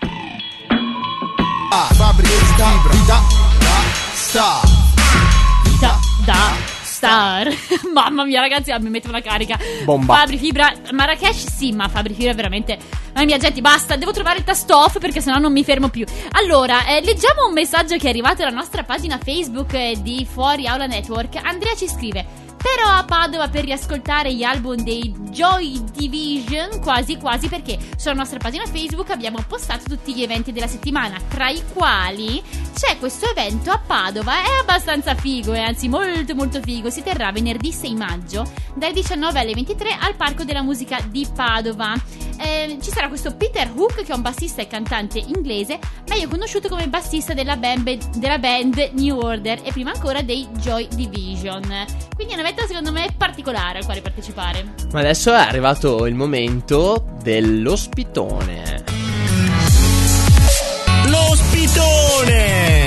[SPEAKER 4] Fabri Fibra, vita da star.
[SPEAKER 2] Da, da star. Mamma mia, ragazzi, mi mette una carica.
[SPEAKER 3] Bomba.
[SPEAKER 2] Fabri Fibra, Marrakesh sì, ma Fabri Fibra veramente. Mamma mia, gente, basta, devo trovare il tasto off perché sennò non mi fermo più. Allora, eh, leggiamo un messaggio che è arrivato alla nostra pagina Facebook eh, di Fuori Aula Network. Andrea ci scrive: però a Padova per riascoltare gli album dei Joy Division, quasi quasi, perché sulla nostra pagina Facebook abbiamo postato tutti gli eventi della settimana, tra i quali c'è questo evento a Padova, è abbastanza figo, e anzi molto molto figo. Si terrà venerdì sei maggio dalle diciannove alle ventitré al Parco della Musica di Padova. Eh, ci sarà questo Peter Hook, che è un bassista e cantante inglese, meglio conosciuto come bassista della band, della band New Order e prima ancora dei Joy Division. Quindi è un evento secondo me particolare al quale partecipare.
[SPEAKER 3] Ma adesso è arrivato il momento dell'ospitone.
[SPEAKER 1] L'ospitone!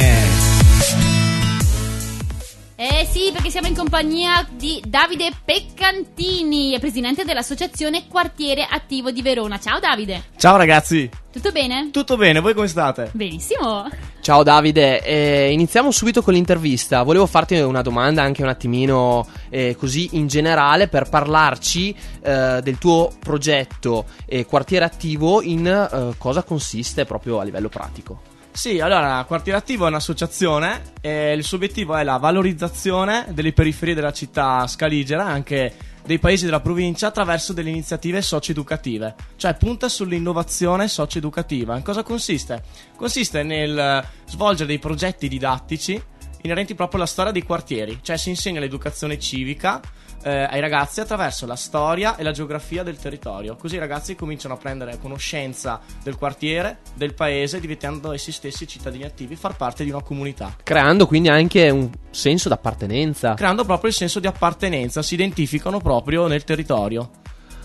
[SPEAKER 2] Eh sì, perché siamo in compagnia di Davide Peccantini, presidente dell'associazione Quartiere Attivo di Verona. Ciao Davide.
[SPEAKER 1] Ciao ragazzi,
[SPEAKER 2] Tutto bene?
[SPEAKER 1] tutto bene? Voi come state?
[SPEAKER 2] Benissimo.
[SPEAKER 3] Ciao Davide, eh, iniziamo subito con l'intervista. Volevo farti una domanda anche un attimino eh, così in generale, per parlarci eh, del tuo progetto eh, Quartiere Attivo, in eh, cosa consiste proprio a livello pratico.
[SPEAKER 1] Sì, allora, Quartiere Attivo è un'associazione e il suo obiettivo è la valorizzazione delle periferie della città scaligera, anche dei paesi della provincia, attraverso delle iniziative socio-educative, cioè punta sull'innovazione socio-educativa. In cosa consiste? Consiste nel svolgere dei progetti didattici inerenti proprio alla storia dei quartieri, cioè si insegna l'educazione civica eh, ai ragazzi attraverso la storia e la geografia del territorio. Così i ragazzi cominciano a prendere conoscenza del quartiere, del paese, diventando essi stessi cittadini attivi, far parte di una comunità,
[SPEAKER 3] Creando quindi anche un senso d'appartenenza.
[SPEAKER 1] creando proprio il senso di appartenenza, si identificano proprio nel territorio.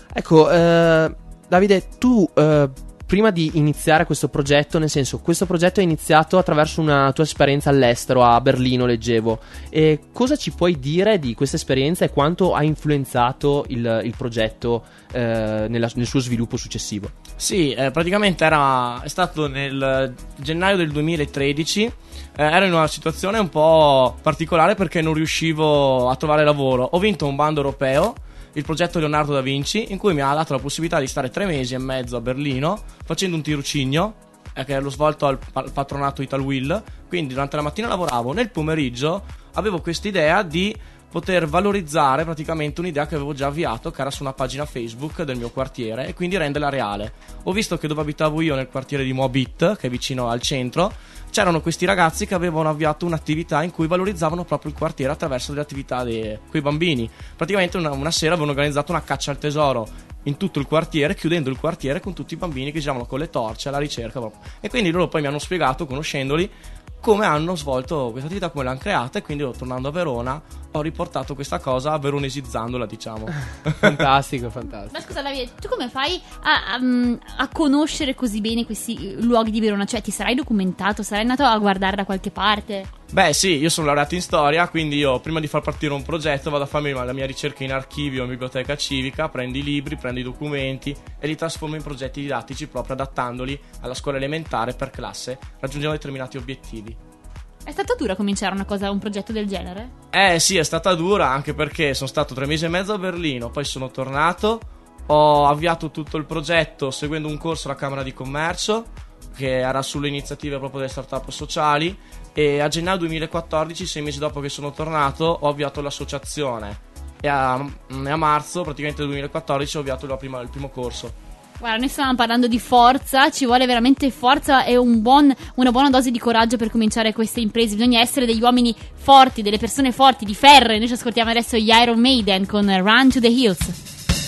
[SPEAKER 3] Ecco, eh, Davide, tu eh, prima di iniziare questo progetto, nel senso, questo progetto è iniziato attraverso una tua esperienza all'estero, a Berlino, leggevo. E cosa ci puoi dire di questa esperienza e quanto ha influenzato il, il progetto eh, nella, nel suo sviluppo successivo?
[SPEAKER 1] Sì, eh, praticamente era, è stato nel gennaio del duemilatredici, eh, ero in una situazione un po' particolare perché non riuscivo a trovare lavoro. Ho vinto un bando europeo, il progetto Leonardo da Vinci, in cui mi ha dato la possibilità di stare tre mesi e mezzo a Berlino facendo un tirocinio eh, che l'ho svolto al, al patronato Italwill. Quindi durante la mattina lavoravo, nel pomeriggio avevo questa idea di poter valorizzare praticamente un'idea che avevo già avviato, che era su una pagina Facebook del mio quartiere, e quindi renderla reale. Ho visto che dove abitavo io, nel quartiere di Moabit, che è vicino al centro, c'erano questi ragazzi che avevano avviato un'attività in cui valorizzavano proprio il quartiere attraverso delle attività dei quei bambini. Praticamente una, una sera avevano organizzato una caccia al tesoro in tutto il quartiere, chiudendo il quartiere con tutti i bambini che giravano con le torce alla ricerca proprio. E quindi loro poi mi hanno spiegato, conoscendoli, come hanno svolto questa attività, come l'hanno creata, e quindi tornando a Verona ho riportato questa cosa veronesizzandola, diciamo.
[SPEAKER 3] Fantastico, fantastico.
[SPEAKER 2] Ma scusa Davide, tu come fai a, a, a conoscere così bene questi luoghi di Verona? Cioè, ti sarai documentato, sarai andato a guardare da qualche parte?
[SPEAKER 1] Beh sì, io sono laureato in storia, quindi io prima di far partire un progetto vado a farmi la mia ricerca in archivio, in biblioteca civica, prendo i libri, prendo i documenti e li trasformo in progetti didattici, proprio adattandoli alla scuola elementare per classe, raggiungendo determinati obiettivi.
[SPEAKER 2] È stata dura cominciare una cosa, un progetto del genere?
[SPEAKER 1] Eh sì, è stata dura, anche perché sono stato tre mesi e mezzo a Berlino, poi sono tornato, ho avviato tutto il progetto seguendo un corso alla Camera di Commercio che era sulle iniziative proprio delle start-up sociali, e a gennaio duemilaquattordici, sei mesi dopo che sono tornato, ho avviato l'associazione, e a, a marzo praticamente del duemilaquattordici ho avviato la prima, il primo corso.
[SPEAKER 2] Guarda, noi stavamo parlando di forza, ci vuole veramente forza e un buon, una buona dose di coraggio per cominciare queste imprese. Bisogna essere degli uomini forti, delle persone forti, di ferro. E noi ci ascoltiamo adesso gli Iron Maiden con Run to the Hills.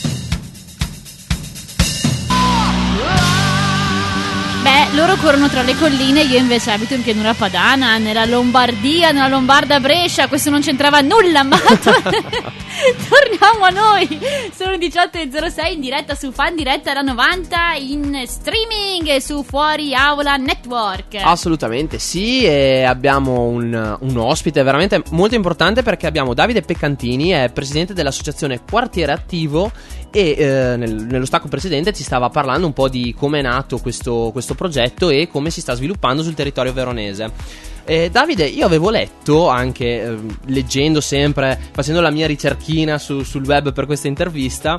[SPEAKER 2] Beh, loro corrono tra le colline, io invece abito in pianura padana, nella Lombardia, nella Lombarda Brescia. Questo non c'entrava nulla, ma torniamo a noi. Sono diciotto e zero sei in diretta su Fan Diretta da novanta, in streaming su Fuori Aula Network.
[SPEAKER 3] Assolutamente sì, e abbiamo un, un ospite veramente molto importante, perché abbiamo Davide Peccantini, è presidente dell'associazione Quartiere Attivo, e eh, nel, nello stacco precedente ci stava parlando un po' di come è nato questo, questo progetto e come si sta sviluppando sul territorio veronese. Eh, Davide, io avevo letto anche, eh, leggendo sempre, facendo la mia ricerchina su, sul web per questa intervista,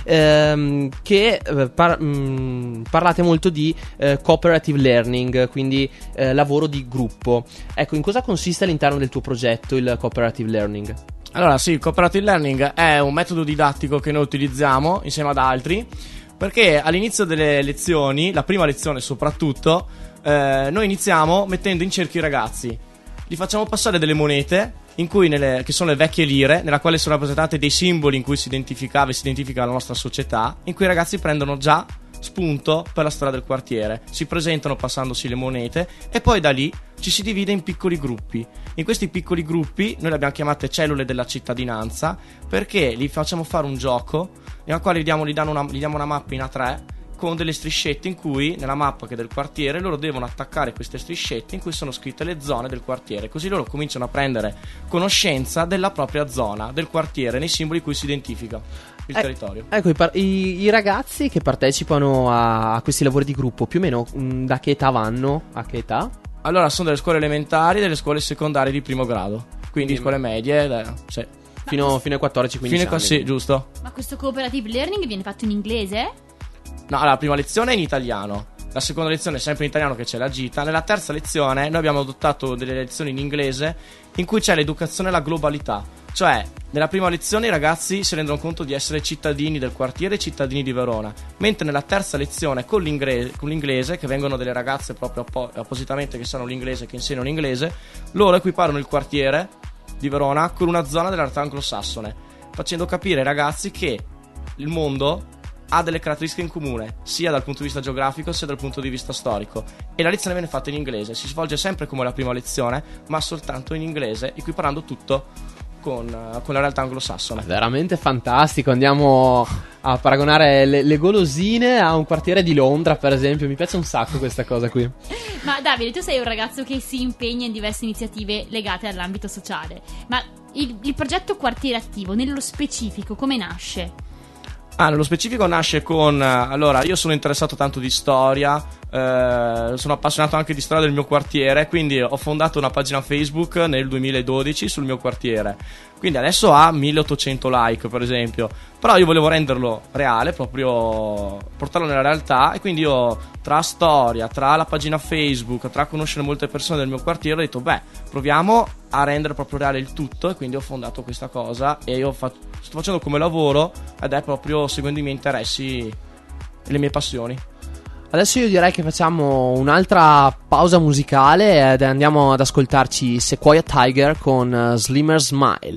[SPEAKER 3] ehm, che eh, par- mh, parlate molto di eh, cooperative learning, quindi eh, lavoro di gruppo. Ecco, in cosa consiste all'interno del tuo progetto il cooperative learning?
[SPEAKER 1] Allora sì, il cooperative learning è un metodo didattico che noi utilizziamo insieme ad altri, perché all'inizio delle lezioni, la prima lezione soprattutto, eh, noi iniziamo mettendo in cerchio i ragazzi. Li facciamo passare delle monete, in cui nelle, che sono le vecchie lire, nella quale sono rappresentate dei simboli in cui si identificava e si identifica la nostra società, in cui i ragazzi prendono già spunto per la storia del quartiere, si presentano passandosi le monete, e poi da lì ci si divide in piccoli gruppi. In questi piccoli gruppi noi le abbiamo chiamate cellule della cittadinanza, perché li facciamo fare un gioco nella quale gli diamo, gli danno una, gli diamo una mappa in A tre con delle striscette, in cui nella mappa che è del quartiere loro devono attaccare queste striscette in cui sono scritte le zone del quartiere, così loro cominciano a prendere conoscenza della propria zona, del quartiere, nei simboli in cui si identifica il eh, territorio.
[SPEAKER 3] Ecco, i, par- i, i ragazzi che partecipano a, a questi lavori di gruppo, più o meno mh, da che età vanno? A che età?
[SPEAKER 1] Allora, sono delle scuole elementari e delle scuole secondarie di primo grado, quindi sì, scuole medie, eh, sì.
[SPEAKER 3] Fino, fino ai quattordici quindici
[SPEAKER 1] fino
[SPEAKER 3] anni.
[SPEAKER 1] Sì, giusto.
[SPEAKER 2] Ma questo cooperative learning viene fatto in inglese?
[SPEAKER 1] No, allora, la prima lezione è in italiano, la seconda lezione è sempre in italiano, che c'è la gita. Nella terza lezione noi abbiamo adottato delle lezioni in inglese in cui c'è l'educazione alla globalità. Cioè, nella prima lezione i ragazzi si rendono conto di essere cittadini del quartiere e cittadini di Verona, mentre nella terza lezione con l'inglese, con l'inglese che vengono delle ragazze proprio appo- appositamente che sanno l'inglese, che insegnano l'inglese, loro equiparano il quartiere di Verona con una zona della realtà anglosassone, facendo capire ai ragazzi che il mondo ha delle caratteristiche in comune, sia dal punto di vista geografico sia dal punto di vista storico, e la lezione viene fatta in inglese, si svolge sempre come la prima lezione, ma soltanto in inglese, equiparando tutto con, con la realtà anglosassone.
[SPEAKER 3] Veramente fantastico. Andiamo a paragonare le, le golosine a un quartiere di Londra, per esempio. Mi piace un sacco questa cosa qui.
[SPEAKER 2] Ma Davide, tu sei un ragazzo che si impegna in diverse iniziative legate all'ambito sociale, ma il, il progetto Quartiere Attivo nello specifico come nasce?
[SPEAKER 1] Ah, nello specifico nasce con... Allora, io sono interessato tanto di storia, eh, sono appassionato anche di storia del mio quartiere, quindi ho fondato una pagina Facebook nel duemiladodici sul mio quartiere. Quindi adesso ha milleottocento like, per esempio. Però io volevo renderlo reale, proprio portarlo nella realtà, e quindi io tra storia, tra la pagina Facebook, tra conoscere molte persone del mio quartiere, ho detto, beh, proviamo a rendere proprio reale il tutto, e quindi ho fondato questa cosa e io fa- sto facendo come lavoro, ed è proprio seguendo i miei interessi e le mie passioni.
[SPEAKER 3] Adesso io direi che facciamo un'altra pausa musicale ed andiamo ad ascoltarci Sequoia Tiger con uh, Slimmer Smile.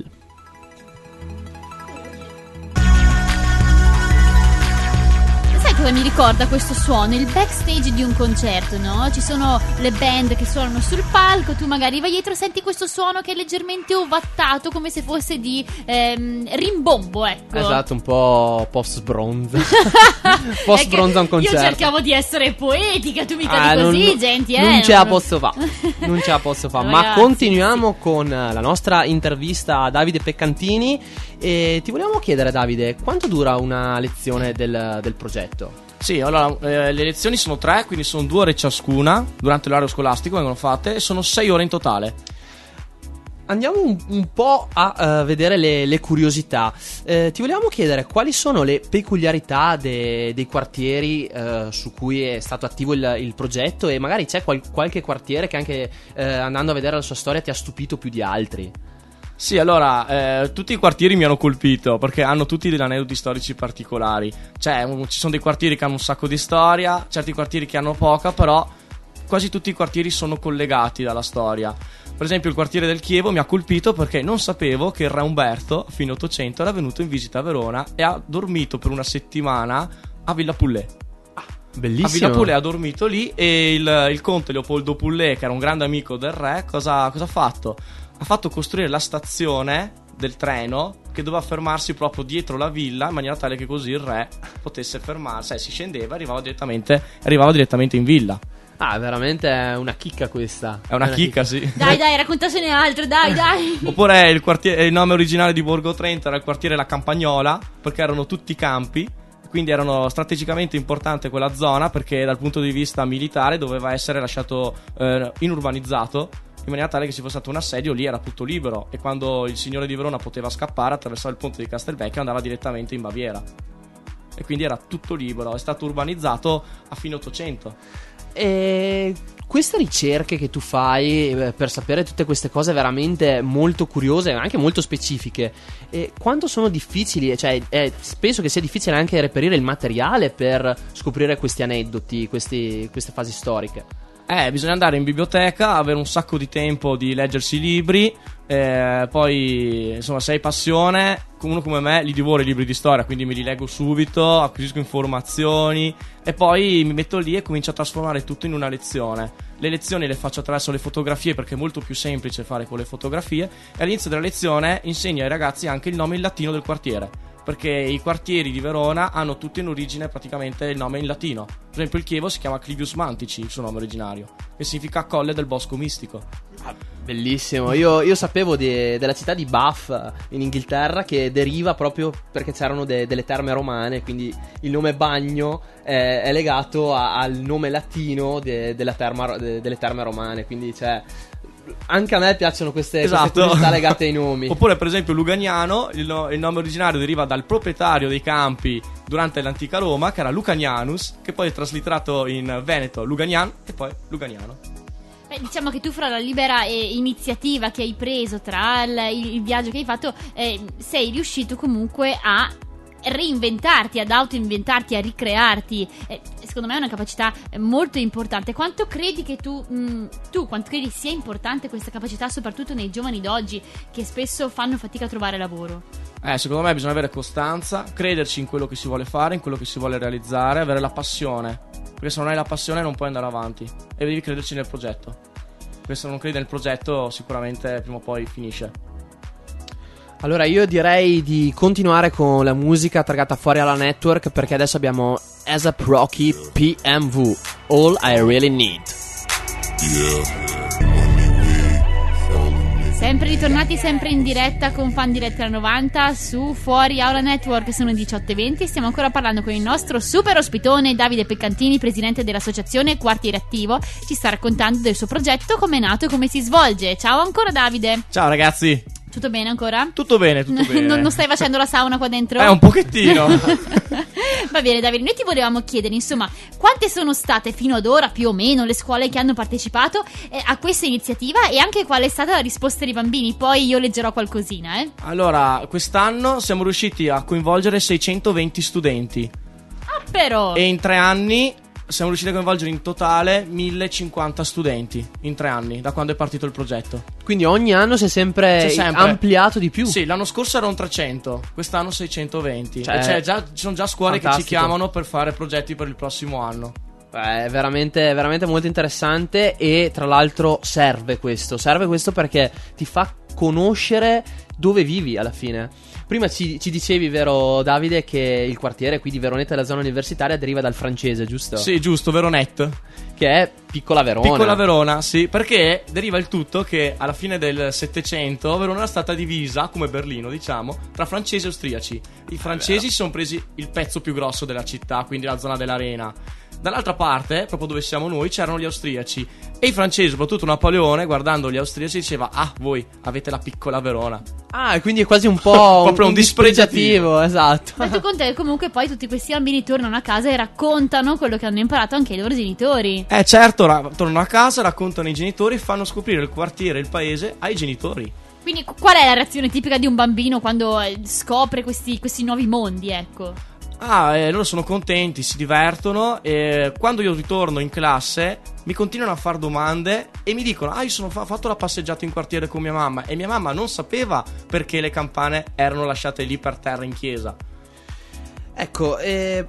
[SPEAKER 2] Cosa mi ricorda questo suono? Il backstage di un concerto, no? Ci sono le band che suonano sul palco, tu magari vai dietro, senti questo suono che è leggermente ovattato, come se fosse di ehm, rimbombo, ecco.
[SPEAKER 3] Esatto, un po' post-bronze. Post-bronze a un concerto.
[SPEAKER 2] Io cercavo di essere poetica, tu mica
[SPEAKER 3] ah,
[SPEAKER 2] di così,
[SPEAKER 3] non,
[SPEAKER 2] gente, eh.
[SPEAKER 3] Non ce la posso fare. Non ce la posso fare. Ma continuiamo sì. con la nostra intervista a Davide Peccantini. E ti volevamo chiedere, Davide, quanto dura una lezione del, del progetto?
[SPEAKER 1] Sì, allora eh, le lezioni sono tre, quindi sono due ore ciascuna durante l'orario scolastico, vengono fatte, e sono sei ore in totale.
[SPEAKER 3] Andiamo un, un po' a uh, vedere le, le curiosità. Eh, ti volevamo chiedere quali sono le peculiarità de, dei quartieri uh, su cui è stato attivo il, il progetto, e magari c'è qual, qualche quartiere che anche uh, andando a vedere la sua storia ti ha stupito più di altri.
[SPEAKER 1] Sì, allora, eh, tutti i quartieri mi hanno colpito perché hanno tutti degli aneddoti storici particolari. Cioè, um, ci sono dei quartieri che hanno un sacco di storia, certi quartieri che hanno poca, però quasi tutti i quartieri sono collegati dalla storia. Per esempio il quartiere del Chievo mi ha colpito perché non sapevo che il re Umberto a fine Ottocento era venuto in visita a Verona e ha dormito per una settimana a Villa Poulet.
[SPEAKER 3] Bellissimo.
[SPEAKER 1] A Villa Poulet ha dormito lì, e il, il conte Leopoldo Poulet, che era un grande amico del re, cosa, cosa ha fatto? Ha fatto costruire la stazione del treno che doveva fermarsi proprio dietro la villa, in maniera tale che così il re potesse fermarsi, eh, si scendeva e arrivava direttamente, arrivava direttamente in villa.
[SPEAKER 3] Ah, veramente è una chicca questa.
[SPEAKER 1] È una, è una chicca, chicca, sì.
[SPEAKER 2] Dai, dai, raccontasene altro, dai, dai.
[SPEAKER 1] Oppure il, quartiere, il nome originale di Borgo Trento era il quartiere La Campagnola, perché erano tutti campi. Quindi erano strategicamente importante quella zona, perché dal punto di vista militare doveva essere lasciato eh, inurbanizzato, in maniera tale che se fosse stato un assedio lì era tutto libero, e quando il signore di Verona poteva scappare attraversava il ponte di Castelvecchio e andava direttamente in Baviera, e quindi era tutto libero. È stato urbanizzato a fine Ottocento.
[SPEAKER 3] E queste ricerche che tu fai eh, per sapere tutte queste cose veramente molto curiose e anche molto specifiche, e quanto sono difficili? Cioè, eh, penso che sia difficile anche reperire il materiale per scoprire questi aneddoti, questi, queste fasi storiche.
[SPEAKER 1] Eh, bisogna andare in biblioteca, avere un sacco di tempo di leggersi i libri, eh, poi insomma, se hai passione, uno come me li divoro i libri di storia, quindi me li leggo subito, acquisisco informazioni e poi mi metto lì e comincio a trasformare tutto in una lezione. Le lezioni le faccio attraverso le fotografie, perché è molto più semplice fare con le fotografie, e all'inizio della lezione insegno ai ragazzi anche il nome in latino del quartiere, perché i quartieri di Verona hanno tutti in origine praticamente il nome in latino. Per esempio il Chievo si chiama Clivius Mantici, il suo nome originario, che significa colle del bosco mistico.
[SPEAKER 3] Ah, bellissimo. Io, io sapevo di, della città di Bath in Inghilterra, che deriva proprio perché c'erano de, delle terme romane, quindi il nome bagno è, è legato a, al nome latino de, della terma, de, delle terme romane, quindi c'è... Anche a me piacciono queste,
[SPEAKER 1] esatto.
[SPEAKER 3] queste curiosità legate ai nomi.
[SPEAKER 1] Oppure per esempio Luganiano, il, no, il nome originario deriva dal proprietario dei campi durante l'antica Roma, che era Lucanianus, che poi è traslitterato in Veneto Luganian e poi Luganiano.
[SPEAKER 2] Beh, diciamo che tu, fra la libera eh, iniziativa che hai preso, tra il, il, il viaggio che hai fatto, eh, sei riuscito comunque a reinventarti, ad autoinventarti, a ricrearti. Eh, secondo me è una capacità molto importante. Quanto credi che tu, mh, tu quanto credi sia importante questa capacità, soprattutto nei giovani d'oggi che spesso fanno fatica a trovare lavoro?
[SPEAKER 1] Eh, secondo me bisogna avere costanza, crederci in quello che si vuole fare, in quello che si vuole realizzare, avere la passione, perché se non hai la passione non puoi andare avanti, e devi crederci nel progetto, perché se non credi nel progetto sicuramente prima o poi finisce.
[SPEAKER 3] Allora io direi di continuare con la musica targata fuori alla network, perché adesso abbiamo A$AP Rocky P M V, All I Really Need.
[SPEAKER 2] Sempre ritornati, sempre in diretta con Fan Diretta novanta su Fuori Aula Network. Sono diciotto e venti e stiamo ancora parlando con il nostro super ospitone Davide Peccantini, presidente dell'associazione Quartiere Attivo. Ci sta raccontando del suo progetto, come è nato e come si svolge. Ciao ancora Davide.
[SPEAKER 1] Ciao ragazzi.
[SPEAKER 2] Tutto bene ancora?
[SPEAKER 1] Tutto bene, tutto bene.
[SPEAKER 2] non, non stai facendo la sauna qua dentro?
[SPEAKER 1] Eh, un pochettino.
[SPEAKER 2] Va bene Davide, noi ti volevamo chiedere insomma quante sono state fino ad ora più o meno le scuole che hanno partecipato eh, a questa iniziativa, e anche qual è stata la risposta dei bambini. Poi io leggerò qualcosina eh.
[SPEAKER 1] Allora, quest'anno siamo riusciti a coinvolgere seicentoventi studenti.
[SPEAKER 2] Ah però!
[SPEAKER 1] E in tre anni siamo riusciti a coinvolgere in totale millecinquanta studenti. In tre anni, da quando è partito il progetto.
[SPEAKER 3] Quindi ogni anno si è sempre,
[SPEAKER 1] C'è sempre.
[SPEAKER 3] ampliato di più.
[SPEAKER 1] Sì, l'anno scorso erano trecento, quest'anno seicentoventi.
[SPEAKER 3] Cioè,
[SPEAKER 1] E c'è già, ci sono già scuole
[SPEAKER 3] fantastico.
[SPEAKER 1] che ci chiamano per fare progetti per il prossimo anno.
[SPEAKER 3] Beh, è veramente, veramente molto interessante, e tra l'altro serve questo. Serve questo perché ti fa conoscere dove vivi alla fine. Prima ci, ci dicevi, vero Davide, che il quartiere qui di Veronetta e la zona universitaria deriva dal francese, giusto?
[SPEAKER 1] Sì, giusto, Veronet.
[SPEAKER 3] Che è Piccola Verona.
[SPEAKER 1] Piccola Verona, sì, perché deriva il tutto che alla fine del Settecento Verona era stata divisa, come Berlino diciamo, tra francesi e austriaci. I francesi si sono presi il pezzo più grosso della città, quindi la zona dell'arena. Dall'altra parte, proprio dove siamo noi, c'erano gli austriaci. E i francesi, soprattutto Napoleone, guardando gli austriaci, diceva: ah, voi avete la Piccola Verona.
[SPEAKER 3] Ah, quindi è quasi un po'
[SPEAKER 1] Proprio un dispregiativo.
[SPEAKER 3] Esatto.
[SPEAKER 2] Ma tu conta che comunque poi tutti questi bambini tornano a casa e raccontano quello che hanno imparato anche i loro genitori.
[SPEAKER 1] Eh certo, ra- tornano a casa, raccontano ai genitori e fanno scoprire il quartiere, il paese ai genitori.
[SPEAKER 2] Quindi qual è la reazione tipica di un bambino quando eh, scopre questi, questi nuovi mondi, ecco?
[SPEAKER 1] Ah, eh, loro sono contenti, si divertono, e quando io ritorno in classe mi continuano a fare domande e mi dicono: ah, io sono fa- fatto la passeggiata in quartiere con mia mamma, e mia mamma non sapeva perché le campane erano lasciate lì per terra in chiesa.
[SPEAKER 3] Ecco, eh,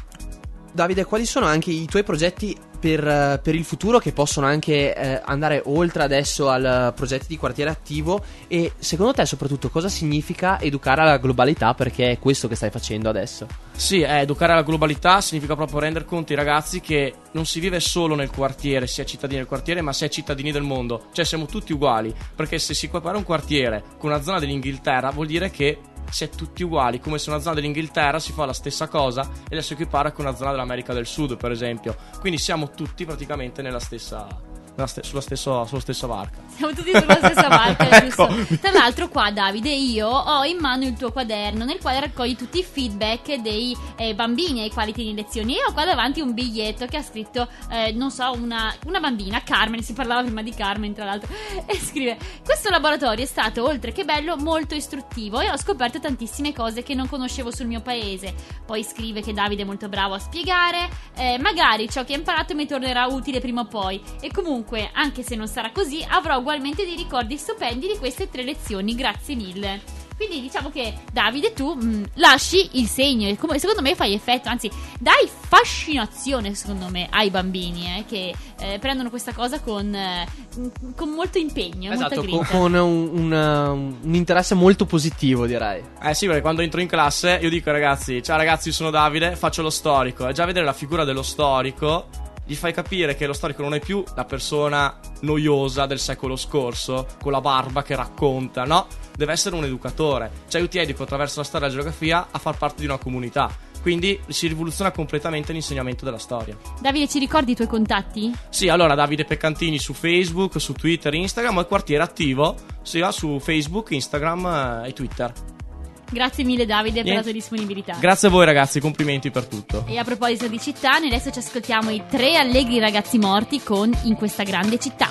[SPEAKER 3] Davide, quali sono anche i tuoi progetti per, per il futuro, che possono anche eh, andare oltre adesso al progetto di quartiere attivo? E secondo te soprattutto cosa significa educare alla globalità, perché è questo che stai facendo adesso?
[SPEAKER 1] Sì, eh, educare alla globalità significa proprio rendere conto ai ragazzi che non si vive solo nel quartiere, si è cittadini del quartiere, ma si è cittadini del mondo. Cioè siamo tutti uguali, perché se si compara un quartiere con una zona dell'Inghilterra vuol dire che si è tutti uguali, come se una zona dell'Inghilterra si fa la stessa cosa e la si equipara con una zona dell'America del Sud, per esempio. Quindi siamo tutti praticamente nella stessa, nella ste- sulla, stesso, sulla stessa barca.
[SPEAKER 2] Siamo tutti sulla stessa barca, giusto?
[SPEAKER 1] Ecco.
[SPEAKER 2] Tra l'altro qua Davide, io ho in mano il tuo quaderno nel quale raccogli tutti i feedback dei eh, bambini ai quali tieni lezioni, e ho qua davanti un biglietto che ha scritto eh, non so, una, una bambina, Carmen, si parlava prima di Carmen tra l'altro, e scrive: questo laboratorio è stato, oltre che bello, molto istruttivo e ho scoperto tantissime cose che non conoscevo sul mio paese. Poi scrive che Davide è molto bravo a spiegare, eh, magari ciò che ho imparato mi tornerà utile prima o poi, e comunque anche se non sarà così avrò ugualmente dei ricordi stupendi di queste tre lezioni, grazie mille. Quindi diciamo che Davide, tu mh, lasci il segno e come, secondo me fai effetto, anzi dai fascinazione secondo me ai bambini eh, che eh, prendono questa cosa con, eh, con molto impegno,
[SPEAKER 3] Esatto,
[SPEAKER 2] molta
[SPEAKER 3] con,
[SPEAKER 2] grinta.
[SPEAKER 3] con un, un, un interesse molto positivo, direi.
[SPEAKER 1] Eh sì, perché quando entro in classe io dico ai ragazzi: ciao ragazzi, io sono Davide, faccio lo storico. E già vedere la figura dello storico gli fai capire che lo storico non è più la persona noiosa del secolo scorso con la barba che racconta, no, deve essere un educatore. Cioè io ti educo attraverso la storia e la geografia a far parte di una comunità. Quindi si rivoluziona completamente l'insegnamento della storia.
[SPEAKER 2] Davide, ci ricordi i tuoi contatti?
[SPEAKER 1] Sì, allora Davide Peccantini su Facebook, su Twitter, Instagram, e Quartiere Attivo sia su Facebook, Instagram e Twitter.
[SPEAKER 2] Grazie mille Davide per
[SPEAKER 1] Niente.
[SPEAKER 2] la tua disponibilità.
[SPEAKER 1] Grazie a voi ragazzi, complimenti per tutto.
[SPEAKER 2] E a proposito di città, noi adesso ci ascoltiamo i tre allegri ragazzi morti con In questa grande città.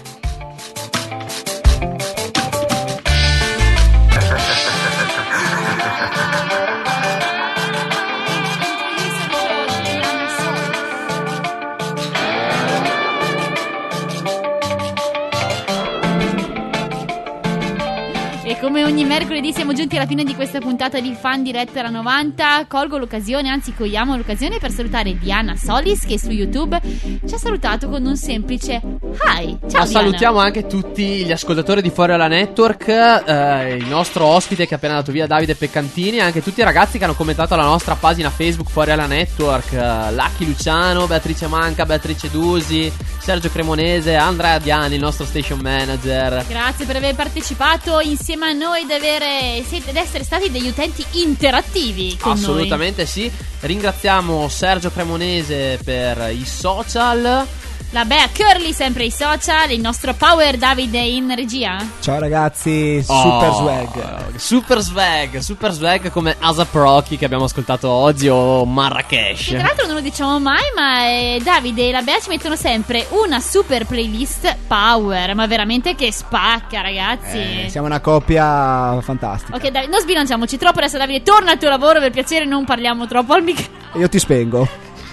[SPEAKER 2] Come ogni mercoledì siamo giunti alla fine di questa puntata di Fan Diretta alla novanta. Colgo l'occasione, anzi cogliamo l'occasione per salutare Diana Solis, che su YouTube ci ha salutato con un semplice hi. Ciao
[SPEAKER 3] Ma
[SPEAKER 2] Diana.
[SPEAKER 3] salutiamo anche tutti gli ascoltatori di Fuori alla Network, eh, il nostro ospite che è appena andato via, Davide Peccantini, e anche tutti i ragazzi che hanno commentato la nostra pagina Facebook Fuori alla Network, eh, Lucky Luciano, Beatrice Manca, Beatrice Dusi, Sergio Cremonese, Andrea Diani, il nostro station manager.
[SPEAKER 2] Grazie per aver partecipato insieme a noi, ed, avere, ed essere stati degli utenti interattivi con
[SPEAKER 3] Assolutamente sì. Ringraziamo Sergio Cremonese per i social.
[SPEAKER 2] La Bea Curly sempre ai social, il nostro Power Davide in regia.
[SPEAKER 5] Ciao ragazzi,
[SPEAKER 3] Oh,
[SPEAKER 5] super swag.
[SPEAKER 3] Super swag, super swag come ASAP Rocky che abbiamo ascoltato oggi, o Marrakesh.
[SPEAKER 2] Che tra l'altro non lo diciamo mai, ma eh, Davide e la Bea ci mettono sempre una super playlist Power, ma veramente che spacca, ragazzi.
[SPEAKER 5] Eh, siamo una coppia fantastica.
[SPEAKER 2] Ok, Davide, non sbilanciamoci troppo adesso. Davide, torna al tuo lavoro, per piacere, non parliamo troppo al microfono.
[SPEAKER 5] Io ti spengo.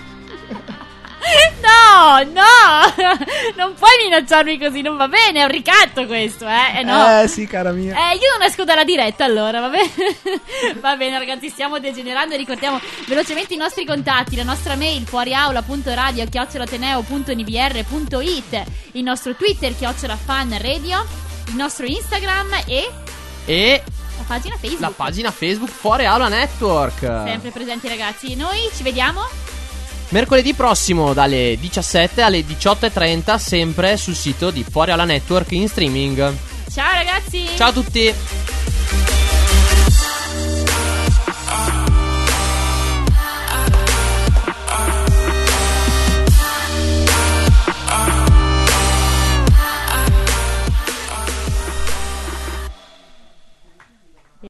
[SPEAKER 2] No, no, non puoi minacciarmi così, non va bene, è un ricatto questo, eh, eh no.
[SPEAKER 5] Eh sì, cara mia.
[SPEAKER 2] Eh, io non esco dalla diretta allora, va bene? Va bene ragazzi, stiamo degenerando e ricordiamo velocemente i nostri contatti, la nostra mail fuoriaula punto radio chiocciola ateneo punto n b r punto i t, il nostro Twitter chiocciola fan radio, il nostro Instagram e
[SPEAKER 3] E
[SPEAKER 2] la pagina Facebook.
[SPEAKER 3] la pagina Facebook Fuori Aula Network.
[SPEAKER 2] Sempre presenti ragazzi, noi ci vediamo
[SPEAKER 3] Mercoledì prossimo dalle diciassette alle diciotto e trenta, sempre sul sito di Fuori Aula Network in streaming.
[SPEAKER 2] ciao ragazzi.
[SPEAKER 3] Ciao a tutti.